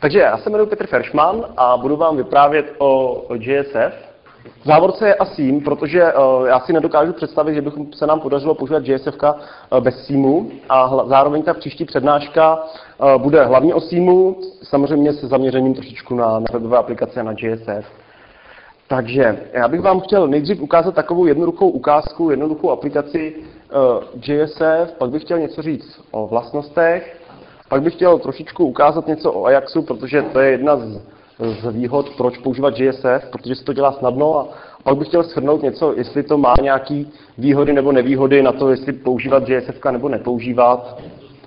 Takže já se jmenuji Petr Feršman a budu vám vyprávět o JSF. V závorce je ASIM, protože já si nedokážu představit, že by se nám podařilo používat JSF bez SIEMu a zároveň ta příští přednáška bude hlavně o SIEMu, samozřejmě se zaměřením trošičku na webové aplikace a na JSF. Takže já bych vám chtěl nejdřív ukázat takovou jednoduchou ukázku, jednoduchou aplikaci JSF, pak bych chtěl něco říct o vlastnostech, pak bych chtěl trošičku ukázat něco o Ajaxu, protože to je jedna z výhod, proč používat JSF, protože se to dělá snadno, a pak bych chtěl shrnout něco, jestli to má nějaké výhody nebo nevýhody na to, jestli používat JSF nebo nepoužívat.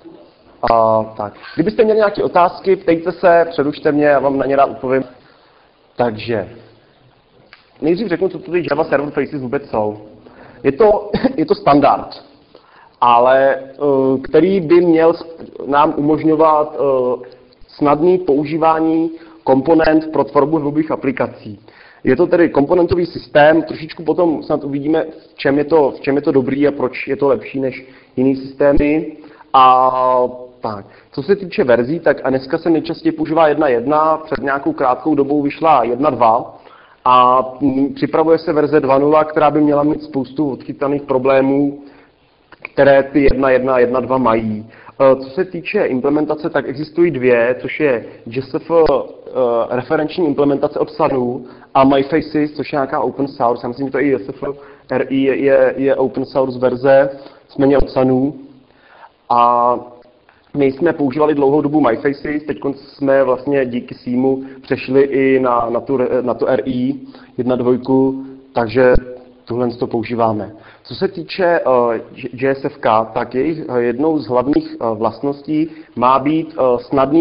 Tak. Kdybyste měli nějaké otázky, ptejte se, předučte mě, já vám na ně rád odpovím. Takže nejdřív řeknu, co tady Java Server Faces vůbec jsou. Je to standard, ale který by měl nám umožňovat snadné používání komponent pro tvorbu webových aplikací. Je to tedy komponentový systém, trošičku potom snad uvidíme, v čem je to dobrý a proč je to lepší než jiný systémy. A tak, co se týče verzí, tak a dneska se nejčastěji používá 1.1, před nějakou krátkou dobou vyšla 1.2 a připravuje se verze 2.0, která by měla mít spoustu odchytaných problémů, které ty 1.1 a 1.2 mají. Co se týče implementace, tak existují dvě, což je JSF referenční implementace od Sunu a MyFaces, což je nějaká open source. Já myslím, že to i JSF RI je open source verze, jsme od Sunu. A my jsme používali dlouhou dobu MyFaces, teď jsme vlastně díky SIEMu přešli i na tu RI 1.2, takže tohle to používáme. Co se týče JSF, tak jejich jednou z hlavních vlastností má být snadný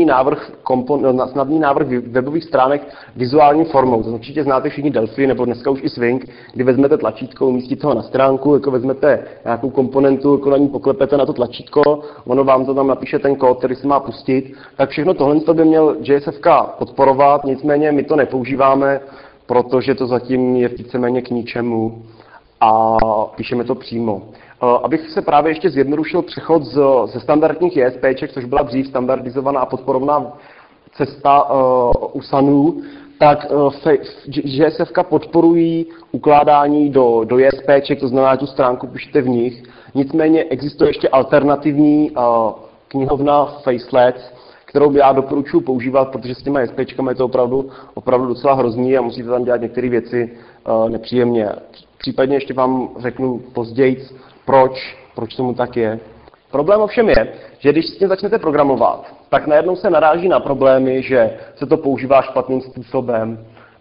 návrh webových stránek vizuální formou. To určitě znáte všichni Delphi, nebo dneska už i Swing, kdy vezmete tlačítko, umístíte ho na stránku, jako vezmete nějakou komponentu, jako na ní poklepete na to tlačítko, ono vám to tam napíše ten kód, který se má pustit. Tak všechno tohle by měl JSF podporovat, nicméně my to nepoužíváme, protože to zatím je víceméně k ničemu a píšeme to přímo. Abych se právě ještě zjednodušil přechod ze standardních ESPček, což byla dřív standardizovaná a podporovaná cesta u Sunu, tak JSF podporují ukládání do ESPček, to znamená, tu stránku píšete v nich. Nicméně existuje ještě alternativní knihovna Facelets, kterou já doporučuji používat, protože s těma ESPčkami je to opravdu docela hrozný a musíte tam dělat některé věci nepříjemně. Případně ještě vám řeknu později, proč tomu tak je. Problém ovšem je, že když s tím začnete programovat, tak najednou se naráží na problémy, že se to používá špatným způsobem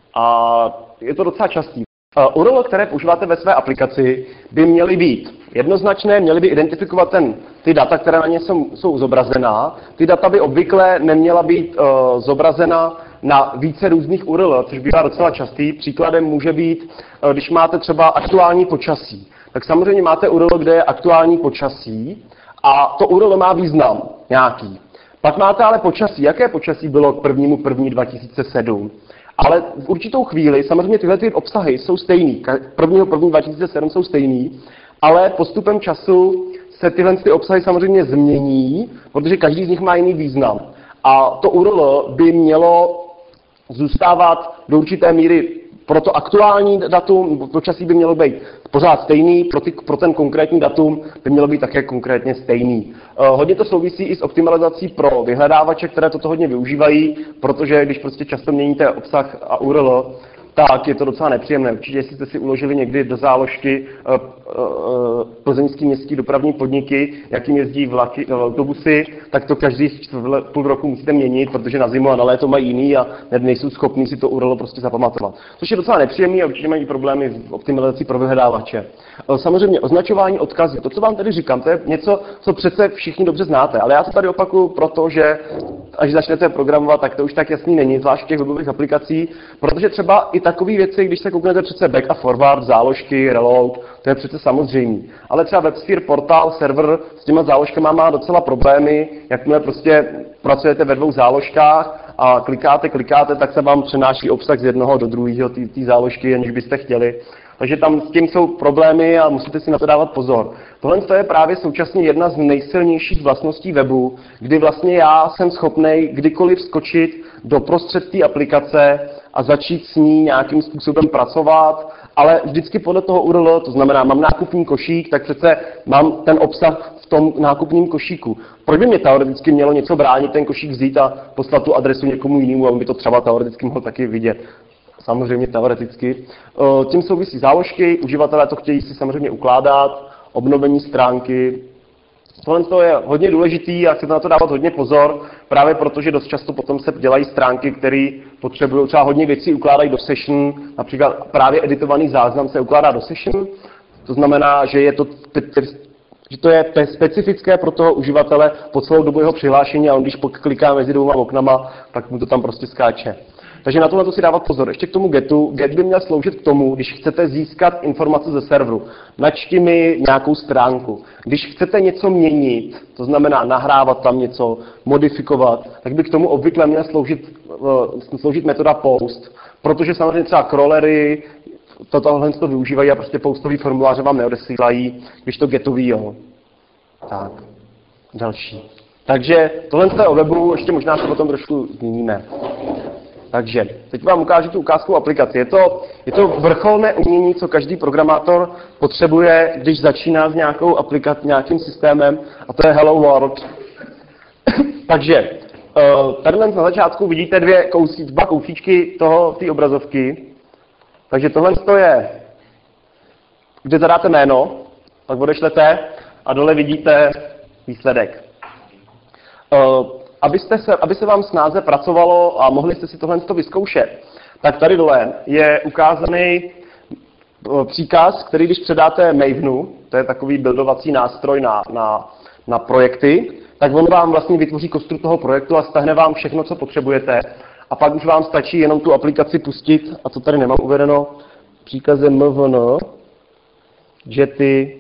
a je to docela častý. URL, které používáte ve své aplikaci, by měly být jednoznačné, měly by identifikovat ty data, které na ně jsou zobrazená. Ty data by obvykle neměla být zobrazena na více různých URL, což bývá docela častý. Příkladem může být, když máte třeba aktuální počasí. Tak samozřejmě máte URL, kde je aktuální počasí a to URL má význam nějaký. Pak máte ale počasí. Jaké počasí bylo k 1.1.2007? Ale v určitou chvíli, samozřejmě tyhle obsahy jsou stejný. 1.1.2007 jsou stejný, ale postupem času se tyhle obsahy samozřejmě změní, protože každý z nich má jiný význam. A to URL by mělo zůstávat do určité míry pro to aktuální datum, počasí by mělo být pořád stejný, pro ten konkrétní datum by mělo být také konkrétně stejný. Hodně to souvisí i s optimalizací pro vyhledávače, které toto hodně využívají, protože když prostě často měníte obsah a URL, tak je to docela nepříjemné. Určitě, jestli jste si uložili někdy do záložky plzeňský městský dopravní podniky, jakým jezdí autobusy, tak to každých půl roku musíte měnit, protože na zimu a na léto mají jiný a nejsou schopní si to URL prostě zapamatovat. Což je docela nepříjemný a určitě mají problémy v optimalizaci pro vyhledávače. Samozřejmě označování odkazů. To, co vám tady říkám, to je něco, co přece všichni dobře znáte, ale já to tady opakuju proto, že až začnete programovat, tak to už tak jasný není, zvlášť v těch webových aplikací, protože třeba i takové věci, když se kouknete přece back a forward, záložky, reload, to je přece samozřejmý. Ale třeba WebSphere portál, server s těma záložkama má docela problémy, jakmile prostě pracujete ve dvou záložkách a klikáte, tak se vám přenáší obsah z jednoho do druhého té záložky, aniž byste chtěli. Takže tam s tím jsou problémy a musíte si na to dávat pozor. Tohle je právě současně jedna z nejsilnějších vlastností webu, kdy vlastně já jsem schopnej kdykoliv skočit do prostřed té aplikace a začít s ní nějakým způsobem pracovat, ale vždycky podle toho URL, to znamená, mám nákupní košík, tak přece mám ten obsah v tom nákupním košíku. Proč by mě teoreticky mělo něco bránit ten košík vzít a poslat tu adresu někomu jinému, a on by to třeba teoreticky mohl taky vidět? Samozřejmě teoreticky. Tím souvisí záložky, uživatelé to chtějí si samozřejmě ukládat, obnovení stránky. Tohle je hodně důležitý a chcete na to dávat hodně pozor, právě protože dost často potom se dělají stránky, které potřebují třeba hodně věcí ukládají do session, například právě editovaný záznam se ukládá do session, to znamená, že to je specifické pro toho uživatele po celou dobu jeho přihlášení a on když kliká mezi dvouma oknama, tak mu to tam prostě skáče. Takže na tohle si dávat pozor. Ještě k tomu getu. Get by měl sloužit k tomu, když chcete získat informace ze serveru. Načti mi nějakou stránku. Když chcete něco měnit, to znamená nahrávat tam něco, modifikovat, tak by k tomu obvykle měl sloužit metoda post. Protože samozřejmě třeba crawlery tohle to využívají a prostě postový formuláře vám neodesílají, když to getový, jo. Tak, další. Takže tohle je o webu, ještě možná se o tom trošku zmíníme. Takže teď vám ukážu tu ukázkovou aplikaci. Je to vrcholné umění, co každý programátor potřebuje, když začíná s nějakou aplikací, nějakým systémem, a to je Hello World. Takže tady na začátku vidíte dva kousíčky té obrazovky. Takže tohle je, kde zadáte jméno, pak odešlete a dole vidíte výsledek. Aby se vám snáze pracovalo a mohli jste si tohle vyzkoušet, tak tady dole je ukázaný příkaz, který když předáte Mavenu, to je takový buildovací nástroj na projekty, tak on vám vlastně vytvoří kostru toho projektu a stáhne vám všechno, co potřebujete. A pak už vám stačí jenom tu aplikaci pustit, a to tady nemám uvedeno, příkazem mvn, jety,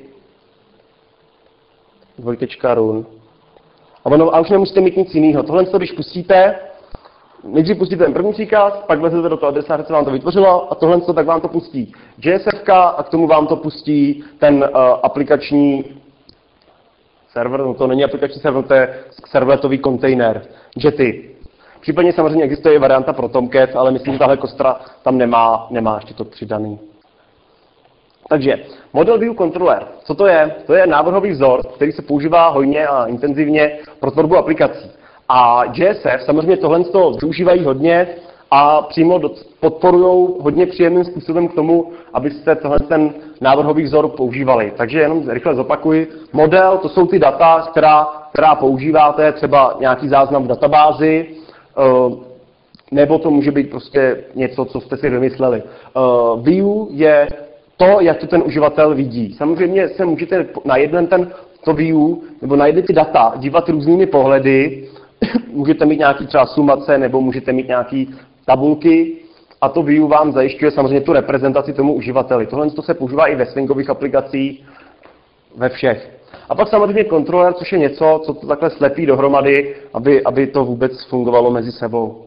run. A už nemusíte mít nic jiného. Tohle, když pustíte, nejdřív pustíte ten první příkaz, pak vezete do toho adresáře, co vám to vytvořilo, a tohle, tak vám to pustí JSF a k tomu vám to pustí ten aplikační server, no to není aplikační server, to je servletový kontejner, jety. Případně samozřejmě existuje i varianta pro Tomcat, ale myslím, že tahle kostra tam nemá ještě to přidaný. Takže Model View Controller, co to je? To je návrhový vzor, který se používá hojně a intenzivně pro tvorbu aplikací. A JSF samozřejmě tohle využívají hodně a přímo podporují hodně příjemným způsobem k tomu, abyste ten návrhový vzor používali. Takže jenom rychle zopakuji. Model, to jsou ty data, která používáte, třeba nějaký záznam v databázi, nebo to může být prostě něco, co jste si vymysleli. View je to, jak to ten uživatel vidí. Samozřejmě se můžete na jeden to view, nebo na jedny ty data dívat různými pohledy. Můžete mít nějaký třeba sumace, nebo můžete mít nějaký tabulky. A to view vám zajišťuje samozřejmě tu reprezentaci tomu uživateli. Tohle se používá i ve swingových aplikacích, ve všech. A pak samozřejmě kontroler, což je něco, co to takhle slepí dohromady, aby to vůbec fungovalo mezi sebou.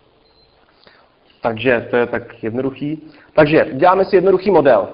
Takže to je tak jednoduchý. Takže děláme si jednoduchý model.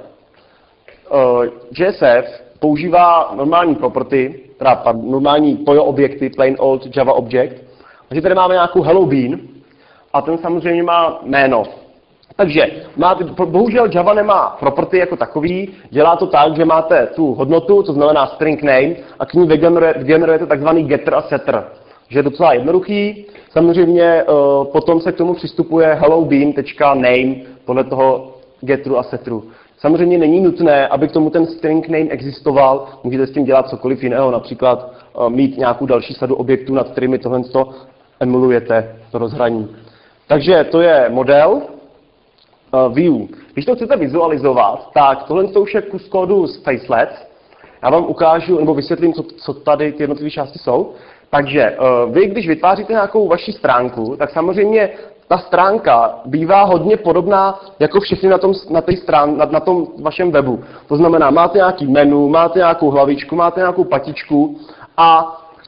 JSF používá normální property, teda normální POJO objekty, plain old Java object. Takže tady máme nějakou hello bean a ten samozřejmě má jméno. Takže bohužel Java nemá property jako takový, dělá to tak, že máte tu hodnotu, to znamená string name, a k ní vygenerujete takzvaný getter a setter. Že je docela jednoduchý. Samozřejmě potom se k tomu přistupuje hellobean.name podle toho getteru a setteru. Samozřejmě není nutné, aby k tomu ten string name existoval, můžete s tím dělat cokoliv jiného, například mít nějakou další sadu objektů, nad kterými tohle emulujete, to rozhraní. Takže to je model view. Když to chcete vizualizovat, tak tohle už je kus kódu z Facelets. Já vám ukážu, nebo vysvětlím, co tady ty jednotlivé části jsou. Takže vy, když vytváříte nějakou vaši stránku, tak samozřejmě ta stránka bývá hodně podobná jako všechny na tom vašem webu. To znamená, máte nějaký menu, máte nějakou hlavičku, máte nějakou patičku a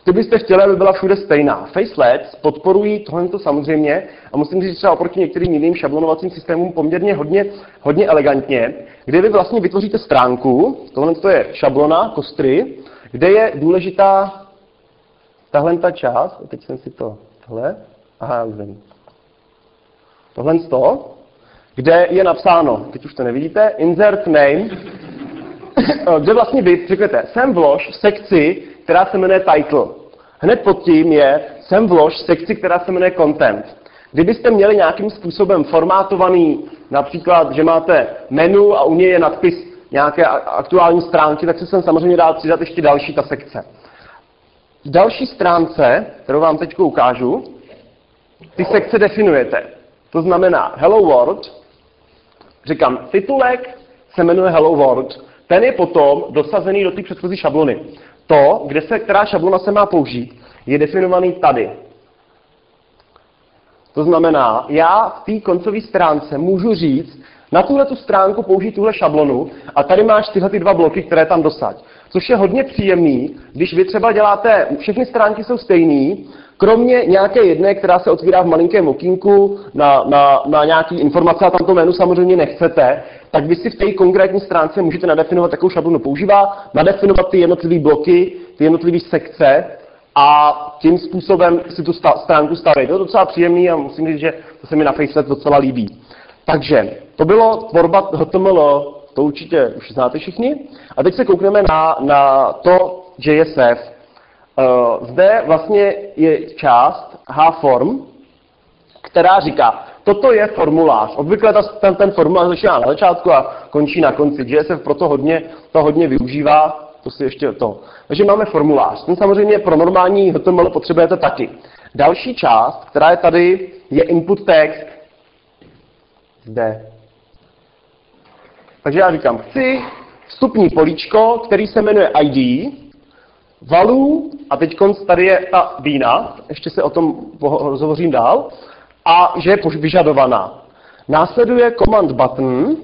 ty byste chtěli, aby byla všude stejná. Facelets podporují tohle samozřejmě a musím říct třeba oproti některým jiným šablonovacím systémům poměrně hodně elegantně, kde vy vlastně vytvoříte stránku, tohle je šablona kostry, kde je důležitá tahle ta část, teď jsem si tohle, aha, už vím. Tohle z toho, kde je napsáno, teď už to nevidíte, insert name, kde vlastně vy řeknete, sem vlož v sekci, která se jmenuje title. Hned pod tím je sem vlož v sekci, která se jmenuje content. Kdybyste měli nějakým způsobem formátovaný, například, že máte menu a u něj je nadpis nějaké aktuální stránky, tak se sem samozřejmě dá přidat ještě další ta sekce. V další stránce, kterou vám teď ukážu, ty sekce definujete. To znamená Hello World, říkám, titulek se jmenuje Hello World, ten je potom dosazený do té předchozí šablony. To, která šablona se má použít, je definovaný tady. To znamená, já v té koncové stránce můžu říct, na tuhletu stránku použij tuhle šablonu a tady máš tyhle ty dva bloky, které tam dosaď. Což je hodně příjemný, když vy třeba děláte, všechny stránky jsou stejný, kromě nějaké jedné, která se otvírá v malinkém okýnku na nějaký informace a tam to jméno samozřejmě nechcete, tak vy si v té konkrétní stránce můžete nadefinovat, jakou šablonu používá, nadefinovat ty jednotlivé bloky, ty jednotlivé sekce a tím způsobem si tu stránku stavět. To je docela příjemný a musím říct, že to se mi na Facelet docela líbí. Takže to bylo tvorba HTML, to určitě už znáte všichni. A teď se koukneme na to JSF. Zde vlastně je část HForm, která říká, toto je formulář. Obvykle ten formulář začíná na začátku a končí na konci. JSF proto hodně využívá, to si ještě to. Takže máme formulář. Ten samozřejmě pro normální HTML potřebujete taky. Další část, která je tady, je input text. Zde. Takže já říkám, chci vstupní políčko, který se jmenuje ID, value, a teď tady je ta vína, ještě se o tom rozhovořím dál, a že je vyžadovaná. Následuje command button,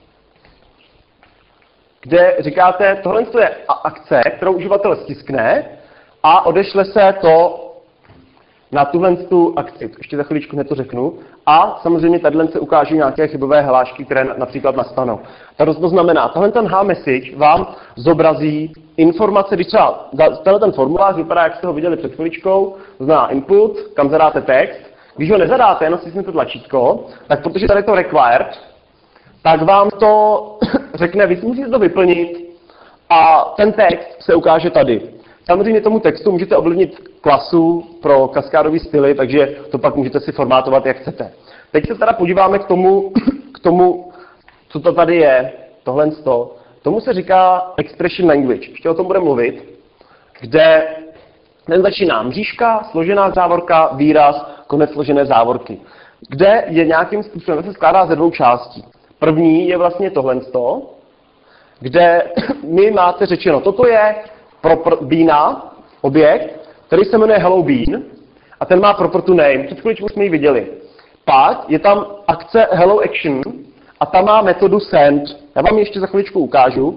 kde říkáte, tohle je akce, kterou uživatel stiskne a odešle se to na tuhle akci. Ještě za chviličku hned to řeknu. A samozřejmě tady se ukáží nějaké chybové hlášky, které například nastanou. To znamená, tohle ten H-message vám zobrazí informace, když třeba ten formulář vypadá, jak jste ho viděli před chviličkou, to znamená input, kam zadáte text. Když ho nezadáte, jenom stisnete tlačítko, tak protože tady je to required, tak vám to řekne, vy musíte to vyplnit a ten text se ukáže tady. Samozřejmě tomu textu můžete ovlivnit klasu pro kaskádové styly, takže to pak můžete si formátovat, jak chcete. Teď se teda podíváme k tomu, co to tady je, tohle z toho. Tomu se říká expression language. Ještě o tom budeme mluvit, kde ten začíná mřížka, složená závorka, výraz, konec složené závorky. Kde je nějakým způsobem, se skládá ze dvou částí. První je vlastně tohle z toho, kde my máte řečeno, toto je Beana, objekt, který se jmenuje Hello Bean a ten má property name, před chvíličkou jsme ji viděli. Pak je tam akce Hello Action a tam má metodu send. Já vám ji ještě za chvíličku ukážu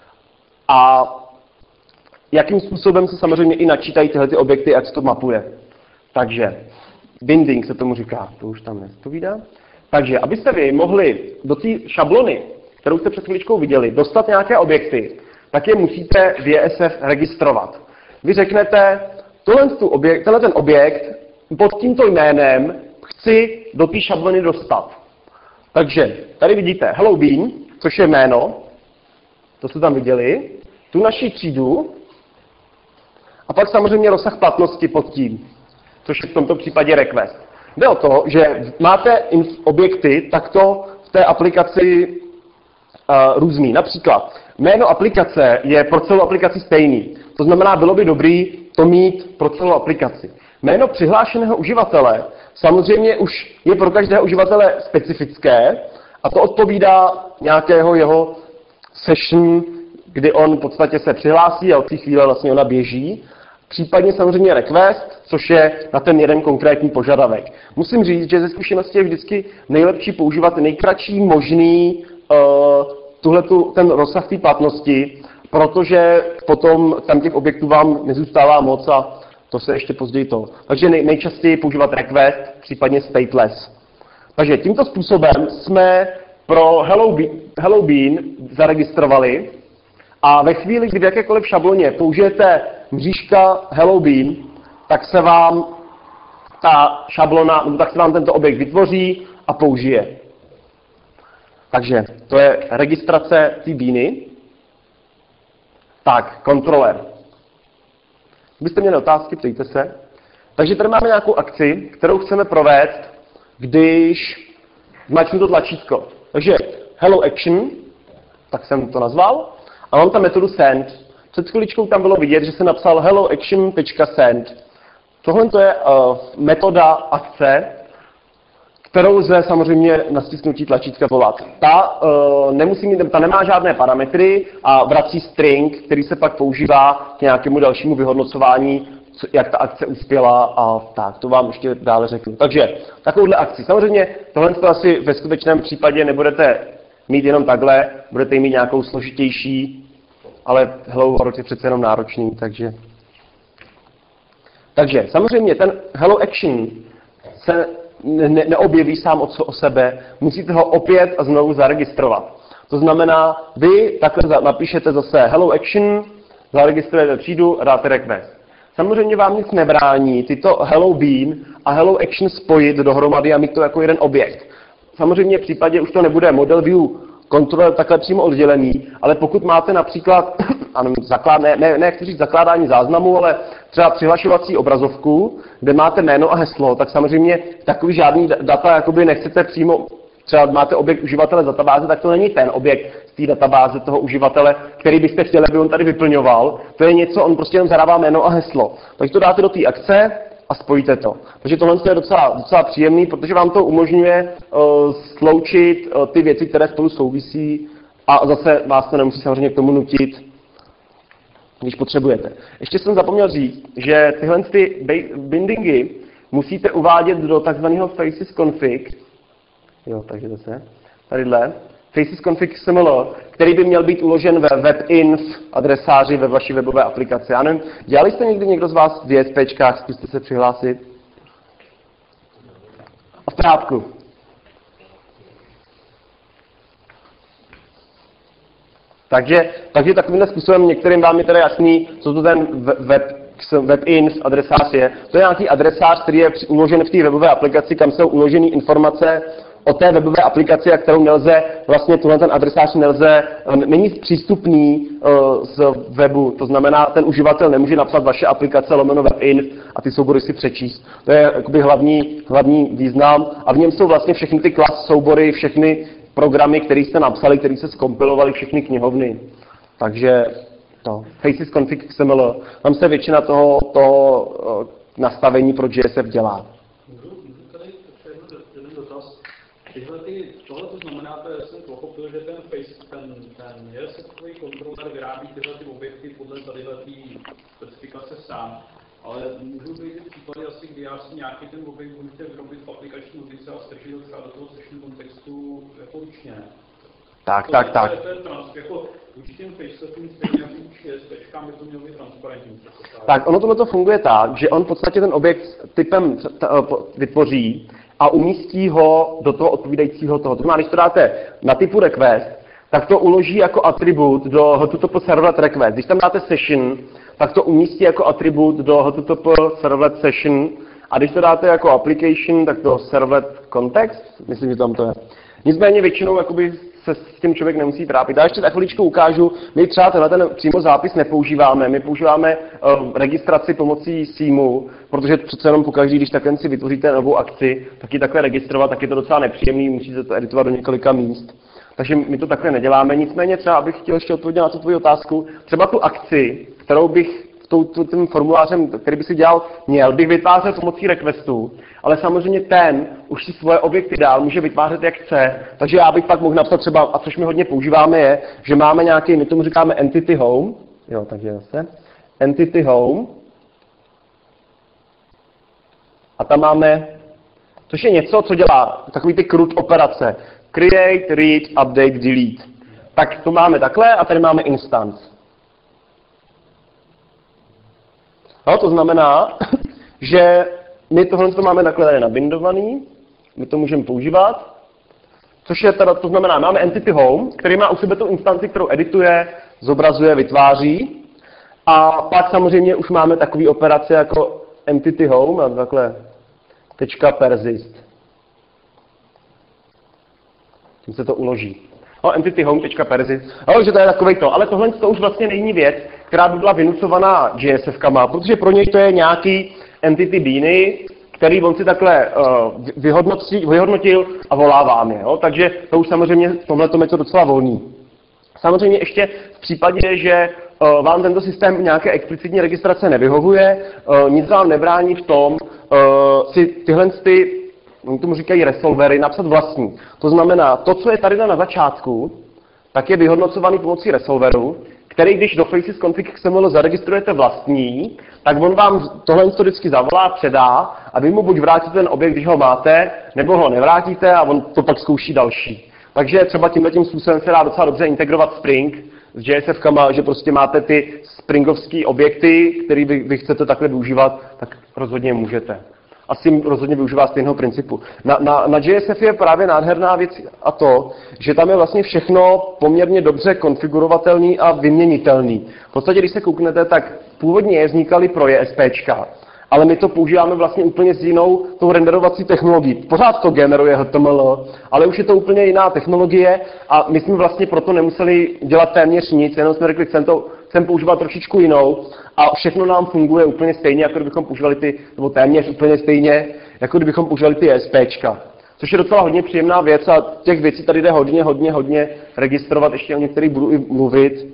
a jakým způsobem se samozřejmě i načítají tyhle ty objekty, ať se to mapuje. Takže binding se tomu říká, to už tam nestovídá. Takže abyste vy mohli do té šablony, kterou jste před chvíličkou viděli, dostat nějaké tak je musíte v JSF registrovat. Vy řeknete, tenhle ten objekt pod tímto jménem chci do té šablony dostat. Takže tady vidíte Hello Bean, což je jméno, to jste tam viděli, tu naši třídu a pak samozřejmě rozsah platnosti pod tím, což je v tomto případě request. Jde o to, že máte objekty takto v té aplikaci různý. Například jméno aplikace je pro celou aplikaci stejný. To znamená, bylo by dobrý to mít pro celou aplikaci. Jméno přihlášeného uživatele samozřejmě už je pro každého uživatele specifické a to odpovídá nějakého jeho session, kdy on v podstatě se přihlásí a od té chvíle vlastně ona běží. Případně samozřejmě request, což je na ten jeden konkrétní požadavek. Musím říct, že ze zkušenosti je vždycky nejlepší používat nejkratší možný ten rozsah té platnosti, protože potom tam těch objektů vám nezůstává moc a To se ještě později to. Takže nejčastěji používat request, případně stateless. Takže tímto způsobem jsme pro Hello Bean zaregistrovali a ve chvíli, kdy v jakékoliv šabloně použijete mřížka Hello Bean, tak se vám ta šablona, nebo tak se vám tento objekt vytvoří a použije. Takže to je registrace té bíny. Tak, kontroler. Kdybyste měli otázky, ptejte se. Takže tady máme nějakou akci, kterou chceme provést, když zmáčknu to tlačítko. Takže Hello Action, tak jsem to nazval, a mám tam metodu send. Před chviličkou tam bylo vidět, že jsem napsal helloaction.send. Tohle to je metoda akce, kterou lze samozřejmě na stisknutí tlačítka volat. Ta nemá žádné parametry a vrací string, který se pak používá k nějakému dalšímu vyhodnocování, jak ta akce uspěla a tak, to vám ještě dále řeknu. Takže takovouhle akci. Samozřejmě tohle to asi ve skutečném případě nebudete mít jenom takhle, budete mít nějakou složitější, ale Hello World je přece jenom náročný, takže samozřejmě ten Hello Action se neobjeví sám o sebe, musíte ho opět a znovu zaregistrovat. To znamená, vy takhle napíšete zase Hello Action, zaregistrujete třídu a dáte request. Samozřejmě vám nic nebrání tyto Hello Bean a Hello Action spojit dohromady a mít to jako jeden objekt. Samozřejmě v případě už to nebude model view kontroler takhle přímo oddělený, ale pokud máte například, nechci říct zakládání záznamu, ale třeba přihlašovací obrazovku, kde máte jméno a heslo, tak samozřejmě takový žádný data jakoby nechcete přímo, třeba máte objekt uživatele z databáze, tak to není ten objekt z té databáze toho uživatele, který byste chtěli, aby on tady vyplňoval. To je něco, on prostě jenom zadává jméno a heslo. Takže to dáte do té akce a spojíte to. Takže tohle je docela příjemný, protože vám to umožňuje sloučit ty věci, které spolu souvisí a zase vás to nemusí samozřejmě k tomu nutit, když potřebujete. Ještě jsem zapomněl říct, že tyhle bindingy musíte uvádět do takzvaného faces config. Jo, takže zase tadyhle. Faces config XML, který by měl být uložen ve webinf adresáři ve vaší webové aplikaci. Já nevím, dělali jste někdo z vás v DSPčkách, zkuste se přihlásit? A v pořádku. Takže takovýmhle způsobem některým vám je teda jasný, co to ten webinf adresář je. To je nějaký adresář, který je uložen v té webové aplikaci, kam jsou uloženy informace o té webové aplikaci, a kterou nelze, vlastně ten adresář není přístupný z webu. To znamená, ten uživatel nemůže napsat vaše aplikace / webinf a ty soubory si přečíst. To je jakoby hlavní význam a v něm jsou vlastně všechny ty klas soubory, všechny programy, které jste napsali, které se zkompilovaly, všechny knihovny. Takže to. Faces config XML. Tam se většina toho nastavení pro JSF dělá. Tohle to znamená, že jsem pochopil, že ten JSF-ový kontroler vyrábí tyhle ty objekty podle tadyhle specifikace sám. Ale můžu být v případě asi, kdy já si nějaký ten objekt můžete vyrobit v aplikační logice a strčit ho třeba do toho session kontextu jako ručně. Tak. To je jako určitým facesetům stejně jako už JSPčkám by to mělo být transparentní. Tak ono tohle funguje tak, že on v podstatě ten objekt typem vytvoří a umístí ho do toho odpovídajícího toho. To znamená, když to dáte na typu request, tak to uloží jako atribut do HTTP servlet request. Když tam dáte session, tak to umístí jako atribut do HTTP servlet session a když to dáte jako application, tak to servlet context, myslím, že tam to je. Nicméně většinou jakoby se s tím člověk nemusí trápit. Já ještě za chviličku ukážu, my třeba ten přímo zápis nepoužíváme, my používáme registraci pomocí SIEMu, protože přece jenom pokaždý, když takhle si vytvoříte novou akci, tak ji takhle registrovat, tak je to docela nepříjemný, musíte to editovat do několika míst. Takže my to takhle neděláme, nicméně třeba abych chtěl ještě odpovědět na tu tvoji otázku, třeba tu akci, kterou bych tím formulářem, který by si dělal, měl bych vytvářet pomocí requestu, ale samozřejmě ten už si svoje objekty dál může vytvářet jak chce, takže já bych pak mohl napsat třeba, a což my hodně používáme je, že máme nějaký, my tomu říkáme entity home, jo, takže zase, entity home, a tam máme, což je něco, co dělá takový ty CRUD operace, create, read, update, delete. Tak to máme takhle a tady máme instance. No, to znamená, že my tohle máme takhle tady nabindovaný, my to můžeme používat, což je teda, to znamená, máme entity home, který má u sebe tu instanci, kterou edituje, zobrazuje, vytváří. A pak samozřejmě už máme takový operace jako entity home, a takhle .persist. Tím se to uloží. Entity home.persist. že to je takovej to. Ale tohle to už vlastně není věc, která by byla vynucovaná JSF-kama, protože pro něj to je nějaký entity beany, který on si takhle vyhodnotil a volá vám je. Takže to už samozřejmě v tomhletom je to docela volný. Samozřejmě ještě v případě, že vám tento systém nějaké explicitní registrace nevyhovuje, nic vám nebrání v tom si tyhle oni tomu říkají resolvery, napsat vlastní. To znamená, to, co je tady na začátku, tak je vyhodnocovaný pomocí resolveru, který, když do FacesConfig XML zaregistrujete vlastní, tak on vám tohle vždycky zavolá, předá a vy mu buď vrátíte ten objekt, když ho máte, nebo ho nevrátíte a on to pak zkouší další. Takže třeba tímhletím způsobem se dá docela dobře integrovat Spring s JSF-kama, že prostě máte ty springovské objekty, které vy chcete takhle využívat, tak rozhodně můžete. Asi rozhodně využívá stejného principu. Na JSF je právě nádherná věc a to, že tam je vlastně všechno poměrně dobře konfigurovatelný a vyměnitelný. V podstatě, když se kouknete, tak původně vznikaly pro JSPčka, ale my to používáme vlastně úplně s jinou tou renderovací technologií. Pořád to generuje HTML, ale už je to úplně jiná technologie a my jsme vlastně proto nemuseli dělat téměř nic, jenom jsme řekli, chcem používat trošičku jinou a všechno nám funguje úplně stejně, jako kdybychom používali nebo téměř úplně stejně, jako kdybychom používali ty JSPčka. Což je docela hodně příjemná věc a těch věcí tady jde hodně registrovat, ještě o některých budu i mluvit.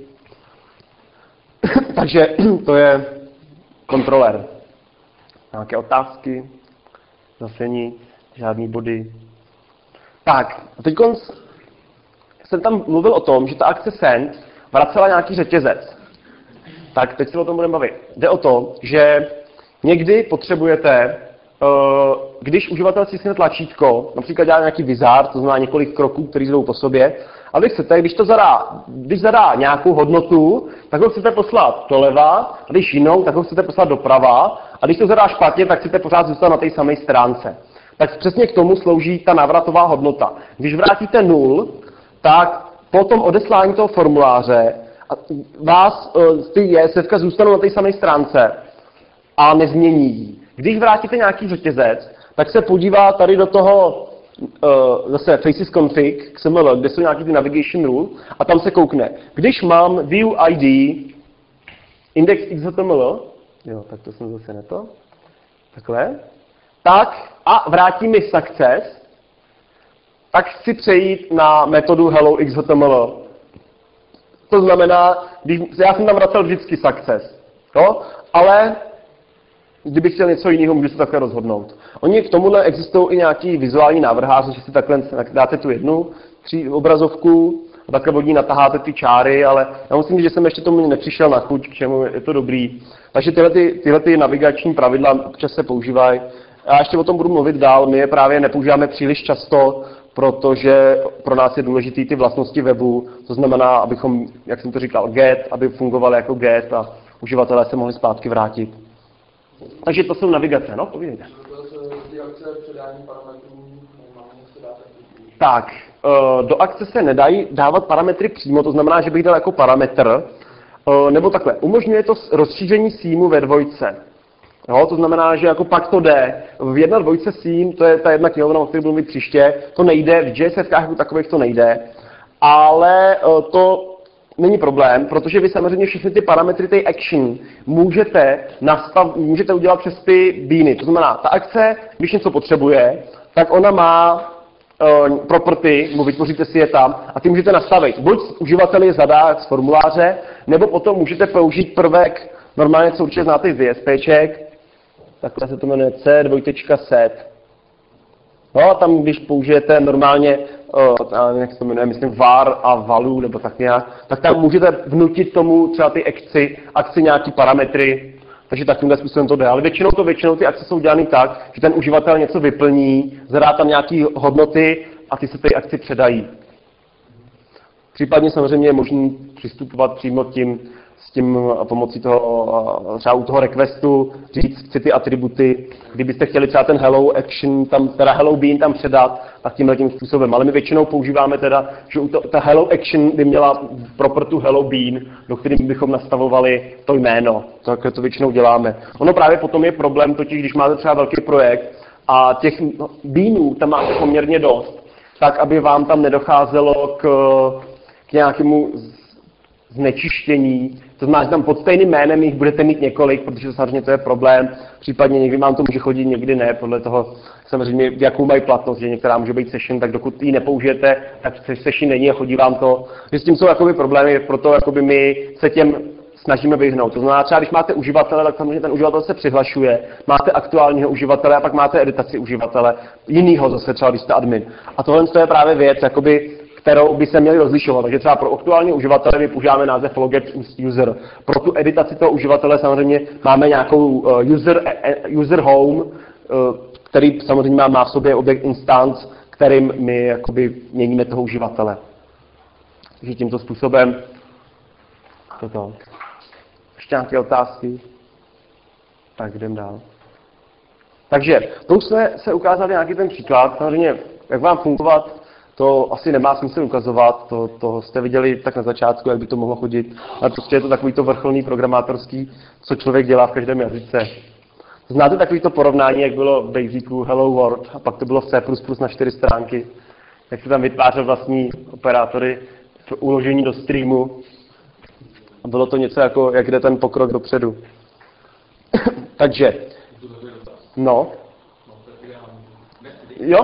Takže to je kontroler. Nějaké otázky? Zase nic, žádný body. Tak, a teď jsem tam mluvil o tom, že ta akce send vracela nějaký řetězec. Tak, teď se o tom budeme bavit. Jde o to, že někdy potřebujete, když uživatel stiskne tlačítko, například dělá nějaký wizard, to znamená několik kroků, které jdou po sobě, a vy chcete, když zadá nějakou hodnotu, tak ho chcete poslat doleva, a když jinou, tak ho chcete poslat doprava, a když to zadá špatně, tak chcete pořád zůstat na té samé stránce. Tak přesně k tomu slouží ta návratová hodnota. Když vrátíte 0, tak po tom odeslání toho formuláře vás ty JSF zůstanou na té samé stránce a nezmění ji. Když vrátíte nějaký řetězec, tak se podívá tady do toho zase FacesConfig XML, kde jsou nějaký ty navigation rule a tam se koukne. Když mám view ID index XHTML, jo, tak to jsem zase neto, takhle, tak a vrátí mi success, tak chci přejít na metodu hello XHTML. To znamená, já jsem tam vracel vždycky success, jo? Ale kdybych chtěl něco jiného, můžu se takhle rozhodnout. Oni k tomuhle existují i nějaký vizuální návrháři, že si takhle dáte tu jednu obrazovku a takhle od ní nataháte ty čáry, ale já musím říct, že jsem ještě tomu nepřišel na chuť, k čemu je to dobrý. Takže tyhle navigační pravidla občas se používají. Já ještě o tom budu mluvit dál, my je právě nepoužíváme příliš často, protože pro nás je důležitý ty vlastnosti webu, to znamená, abychom, jak jsem to říkal, get, aby fungovaly jako get a uživatelé se mohli zpátky vrátit. Takže to jsou navigace, no, povídejte. Tak, do akce se nedají dávat parametry přímo, to znamená, že bych dal jako parametr, nebo takhle, umožňuje to rozšíření seamu ve dvojce. Jo, to znamená, že jako pak to jde. V 1.2 seam, to je ta jedna knihovna, o které budu mít příště, to nejde, v JSF-kách jako takových to nejde, ale to není problém, protože vy samozřejmě všechny ty parametry té action můžete udělat přes ty beany. To znamená, ta akce, když něco potřebuje, tak ona má property, vytvoříte si je tam a ty můžete nastavit. Buď uživatel zadá z formuláře, nebo potom můžete použít prvek, normálně co určitě znáte z JSPček, takhle se to jmenuje C2.set. No a tam, když použijete normálně, jak se to jmenuje, myslím var a value, nebo tak nějak, tak tam můžete vnutit tomu třeba ty akci nějaký parametry, takže takovým způsobem to jde. Ale většinou ty akce jsou dělány tak, že ten uživatel něco vyplní, zadá tam nějaké hodnoty a ty se té akci předají. Případně samozřejmě je možné přistupovat přímo tím s tím pomocí toho, třeba u toho requestu říct, chci ty atributy, kdybyste chtěli třeba ten hello action, teda hello bean tam předat, tak tímhletím způsobem. Ale my většinou používáme teda, že ta hello action by měla propertu hello bean, do kterým bychom nastavovali to jméno. Tak to většinou děláme. Ono právě potom je problém, totiž když máte třeba velký projekt a těch beanů tam máte poměrně dost, tak aby vám tam nedocházelo k nějakému znečištění. To znamená, že tam pod stejným jménem jich budete mít několik, protože samozřejmě to je problém. Případně někdy vám to může chodit, někdy ne, podle toho samozřejmě, jakou mají platnost, že některá může být session, tak dokud ji nepoužijete, tak session není a chodí vám to. Že s tím jsou jakoby problémy, proto jakoby my se těm snažíme vyhnout. To znamená, třeba když máte uživatele, tak samozřejmě ten uživatel se přihlašuje, máte aktuálního uživatele a pak máte editaci uživatele, jinýho zase třeba, když jste admin. A tohle je právě věc, jakoby, kterou by se měli rozlišovat. Takže třeba pro aktuální uživatele my používáme název logget user. Pro tu editaci toho uživatele samozřejmě máme nějakou user home, který samozřejmě má v sobě objekt instance, kterým my jakoby měníme toho uživatele. Takže tímto způsobem toto. Ještě nějaké otázky? Tak jdem dál. Takže to už jsme se ukázali nějaký ten příklad. Samozřejmě, jak vám fungovat, to asi nemá smysl ukazovat, to jste viděli tak na začátku, jak by to mohlo chodit, ale prostě je to takový to vrcholný programátorský, co člověk dělá v každém jazyce. Znáte takovýto porovnání, jak bylo v Basicu Hello World a pak to bylo v C++ na 4 stránky, jak se tam vytvářel vlastní operátory v uložení do streamu a bylo to něco jako, jak jde ten pokrok dopředu. Takže, no. Jo?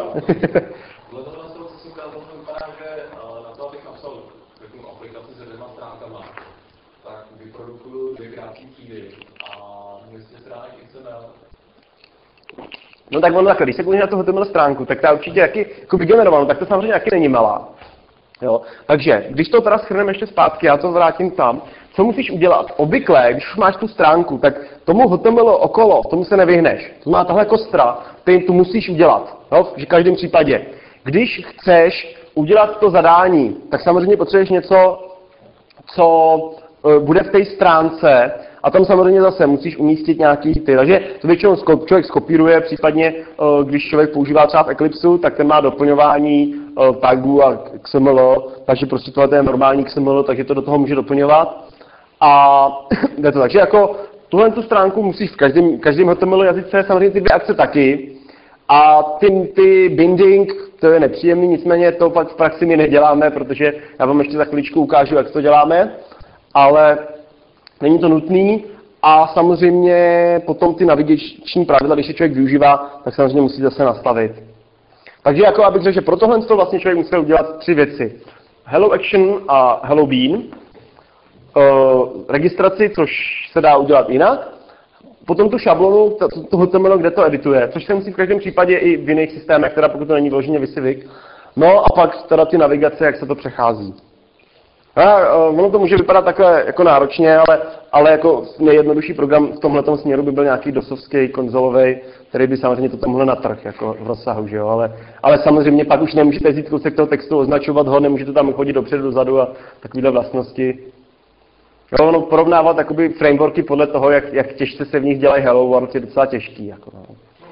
No tak ono takhle, když se koukneš na tu HTML stránku, tak ta určitě jako vygenerovanou, tak to samozřejmě taky není malá. Jo? Takže, když to teda shrneme ještě zpátky, já to vrátím tam, co musíš udělat? Obvykle, když už máš tu stránku, tak tomu HTML okolo, tomu se nevyhneš. To má tahle kostra, ty tu musíš udělat, jo? V každém případě. Když chceš udělat to zadání, tak samozřejmě potřebuješ něco, co bude v té stránce, a tam samozřejmě zase musíš umístit nějaký ty. Takže to většinou člověk skopíruje, případně když člověk používá třeba v Eclipseu, tak ten má doplňování tagů a XML, takže prostě tohle je normální XML, takže to do toho může doplňovat. A jde to. Takže jako tuhle tu stránku musíš v každém HTML jazyce, samozřejmě ty 2 akce taky. A ty binding, to je nepříjemný, nicméně to v praxi my neděláme, protože já vám ještě za chviličku ukážu, jak to děláme, ale není to nutný a samozřejmě potom ty navigační pravidla, když je člověk využívá, tak samozřejmě musí zase nastavit. Takže jako abych řekl, že pro tohle vlastně člověk musel udělat 3 věci. Hello action a hello bean, registraci, což se dá udělat jinak, potom tu šablonu, tu HTML, kde to edituje, což se musí v každém případě i v jiných systémech, teda pokud to není vloženě vysivyk. No a pak teda ty navigace, jak se to přechází. Ono to může vypadat takhle jako náročně, ale jako nejjednodušší program v tomhletom směru by byl nějaký dosovský, konzolový, který by samozřejmě to tam mohl na trh jako v rozsahu, že jo? Ale samozřejmě pak už nemůžete vzít kousek toho textu, označovat ho, nemůžete tam chodit dopředu, dozadu a takovéhle vlastnosti. Jo, ono porovnávat jakoby frameworky podle toho, jak těžce se v nich dělají Hello World, je docela těžký. Jako, no.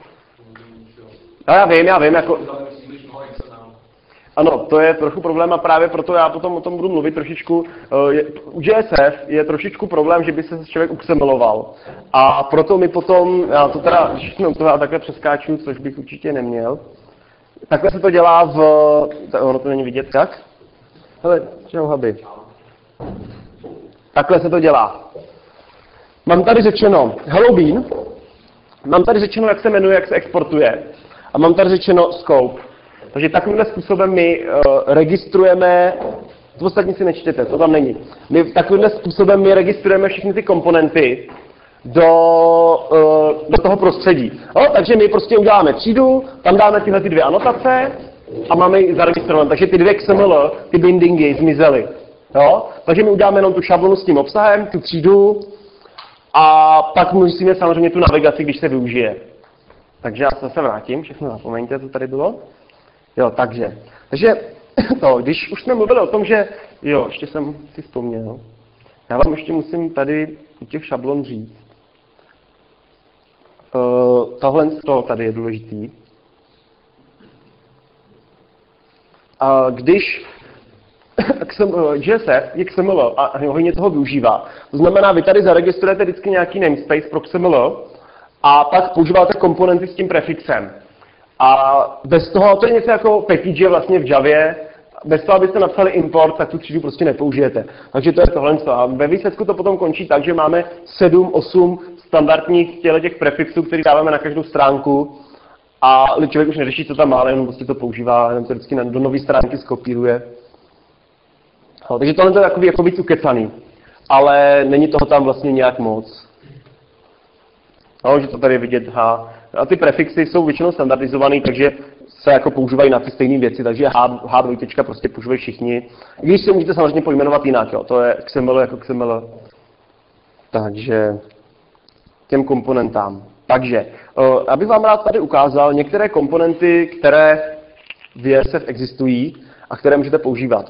Já vím, jako... Ano, to je trochu problém a právě proto já potom o tom budu mluvit trošičku. U JSF je trošičku problém, že by se člověk uksemeloval. A proto my potom, já to teda, když jsme u toho takhle přeskáču, což bych určitě neměl. Takhle se to dělá ono to není vidět, jak? Hele, čau huby. Takhle se to dělá. Mám tady řečeno Hello Bean, mám tady řečeno, jak se jmenuje, jak se exportuje. A mám tady řečeno scope. Takže takovýmhle způsobem my registrujeme, to ostatní si nečtěte, to tam není. Takovýmhle způsobem my registrujeme všechny ty komponenty do toho prostředí. No, takže my prostě uděláme třídu, tam dáme tyhle 2 anotace a máme ji zaregistrované. Takže ty 2 XML, ty bindingy zmizely. Jo? Takže my uděláme jenom tu šablonu s tím obsahem, tu třídu a pak musíme samozřejmě tu navigaci, když se využije. Takže já se zase vrátím, všechno zapomeňte, co tady bylo. Jo, takže to, když už jsme mluvili o tom, že, jo, ještě jsem si vzpomněl, Já vám ještě musím tady u těch šablon říct. Tohle tady je důležitý. Když JSF je XML a hodně toho využívá, to znamená, vy tady zaregistrujete vždycky nějaký namespace pro XML a pak používáte komponenty s tím prefixem. A bez toho, to je něco jako package vlastně v Javě, bez toho, abyste napsali import, tak tu třídu prostě nepoužijete. Takže to je tohle. A ve výsledku to potom končí tak, že máme 7-8 standardních těch prefixů, které dáváme na každou stránku a člověk už neřeší, co tam má, jenom prostě to používá, jenom to vždycky do nové stránky skopíruje. Takže tohle je takový jako víc ukecaný, ale není toho tam vlastně nějak moc. No, že to tady je vidět H. A ty prefixy jsou většinou standardizované, takže se jako používají na ty stejné věci, takže H2 prostě používají všichni. I když se můžete samozřejmě pojmenovat jinak, jo. To je XML jako XML. Takže těm komponentám. Takže, abych vám rád tady ukázal některé komponenty, které v JSF existují a které můžete používat.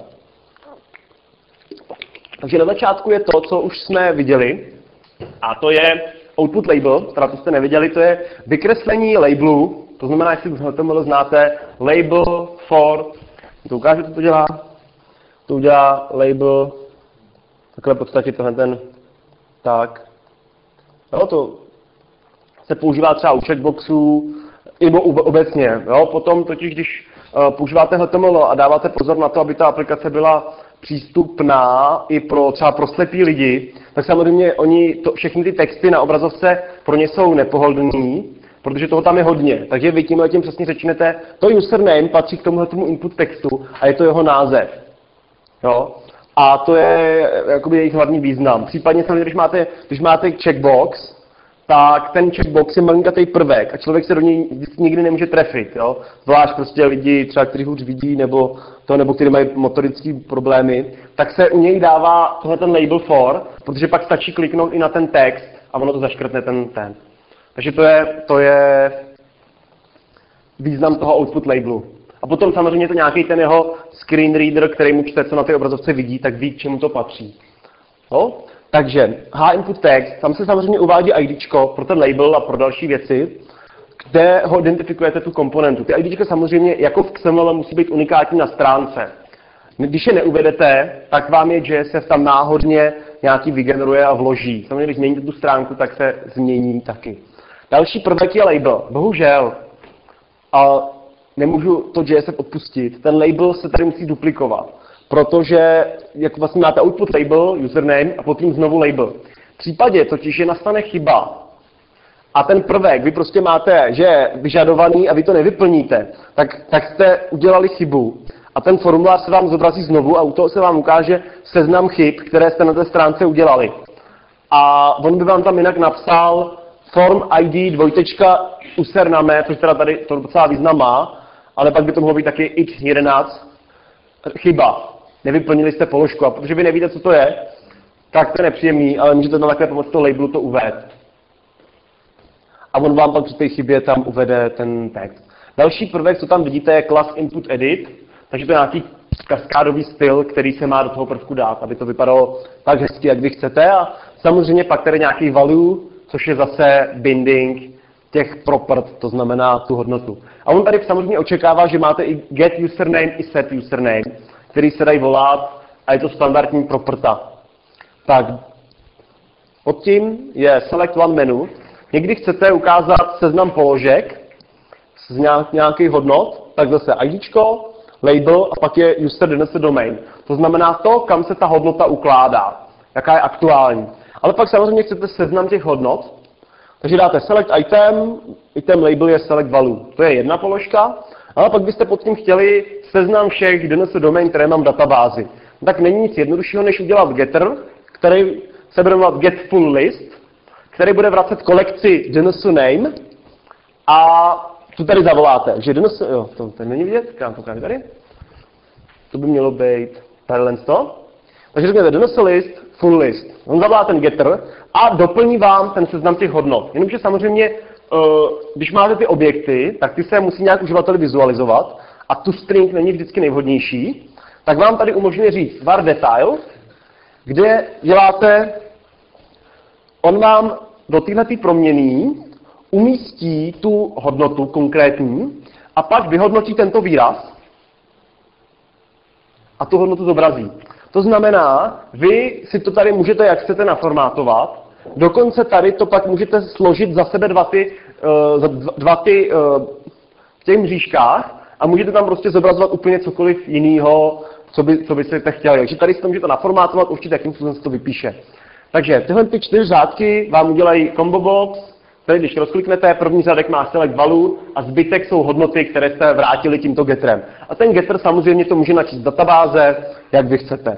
Takže na začátku je to, co už jsme viděli, a to je output label, teda to jste neviděli, to je vykreslení labelu, to znamená, jestli HTML znáte, label for, to ukážu, co to dělá, to udělá label, takhle v podstatě tohle ten, tak, jo, to se používá třeba u checkboxů, nebo obecně, jo, potom totiž, když používáte HTML a dáváte pozor na to, aby ta aplikace byla přístupná i třeba pro slepý lidi, tak samozřejmě všechny ty texty na obrazovce pro ně jsou nepohodlný, protože toho tam je hodně. Takže vy tím přesně řečnete, to username patří k tomuhletomu input textu a je to jeho název. Jo? A to je jakoby jejich hlavní význam. Případně samozřejmě, když máte checkbox, tak ten checkbox je malinkatý prvek a člověk se do něj nikdy nemůže trefit. Jo? Zvlášť prostě lidi, třeba kteří hůř vidí, nebo kteří mají motorické problémy, tak se u něj dává tohle ten label for, protože pak stačí kliknout i na ten text a ono to zaškrtne ten. Takže to je význam toho output labelu. A potom samozřejmě to nějaký ten jeho screen reader, který mu čte, co na té obrazovce vidí, tak ví, k čemu to patří. Jo? Takže H-input text, tam se samozřejmě uvádí IDčko pro ten label a pro další věci, kde ho identifikujete tu komponentu. Ty IDčka samozřejmě jako v XML musí být unikátní na stránce. Když je neuvedete, tak vám je JSF tam náhodně nějaký vygeneruje a vloží. Samozřejmě, když změníte tu stránku, tak se změní taky. Další prvek je label. Bohužel, a nemůžu to JSF odpustit, ten label se tady musí duplikovat. Protože jak vlastně máte output label, username a potom znovu label. V případě totiž, že nastane chyba a ten prvek vy prostě máte, že je vyžadovaný a vy to nevyplníte, tak jste udělali chybu. A ten formulář se vám zobrazí znovu a u toho se vám ukáže seznam chyb, které jste na té stránce udělali. A on by vám tam jinak napsal form ID username, což teda tady to docela význam má, ale pak by to mohlo být taky x11 chyba. Nevyplnili jste položku a protože vy nevíte, co to je, tak to je nepříjemný, ale můžete tam takhle pomocí toho labelu to uvést. A on vám pak při té chybě tam uvede ten text. Další prvek, co tam vidíte, je class input edit, takže to je nějaký kaskádový styl, který se má do toho prvku dát, aby to vypadalo tak hezky, jak vy chcete. A samozřejmě pak tady nějaký value, což je zase binding těch propert, to znamená tu hodnotu. A on tady samozřejmě očekává, že máte i get username i set username, který se dají volat a je to standardní properta. Tak, pod tím je select one menu. Někdy chcete ukázat seznam položek z nějakých hodnot, tak zase IDčko, label a pak je user DNS domain. To znamená to, kam se ta hodnota ukládá, jaká je aktuální. Ale pak samozřejmě chcete seznam těch hodnot, takže dáte select item label je select value. To je jedna položka, ale pak byste pod tím chtěli seznam všech DNS domain, které mám v databázi. Tak není nic jednoduššího, než udělat getter, který se bude jmenovat get full list, který bude vracet kolekci DNS name a tu tady zavoláte. Že DNS, jo, to není vidět, kam to ukážu tady. To by mělo být tadyhle to. Takže řekněte DNS list, full list. On zavolá ten getter a doplní vám ten seznam těch hodnot. Jenomže samozřejmě, když máte ty objekty, tak ty se musí nějak uživateli vizualizovat a tu string není vždycky nejvhodnější, tak vám tady umožňuje říct var detail kde děláte, on vám do téhletý proměnný umístí tu hodnotu konkrétní a pak vyhodnotí tento výraz a tu hodnotu zobrazí. To znamená, vy si to tady můžete, jak chcete, naformátovat, dokonce tady to pak můžete složit za sebe dva ty v těch mřížkách a můžete tam prostě zobrazovat úplně cokoliv jiného, co byste chtěli. Takže tady si to můžete naformátovat, určitě jakým způsobem se to vypíše. Takže tyhle ty 4 řádky vám udělají combo box. Tady, když rozkliknete, první řádek má select value a zbytek jsou hodnoty, které jste vrátili tímto getterem. A ten getter samozřejmě to může načíst z databáze, jak vy chcete.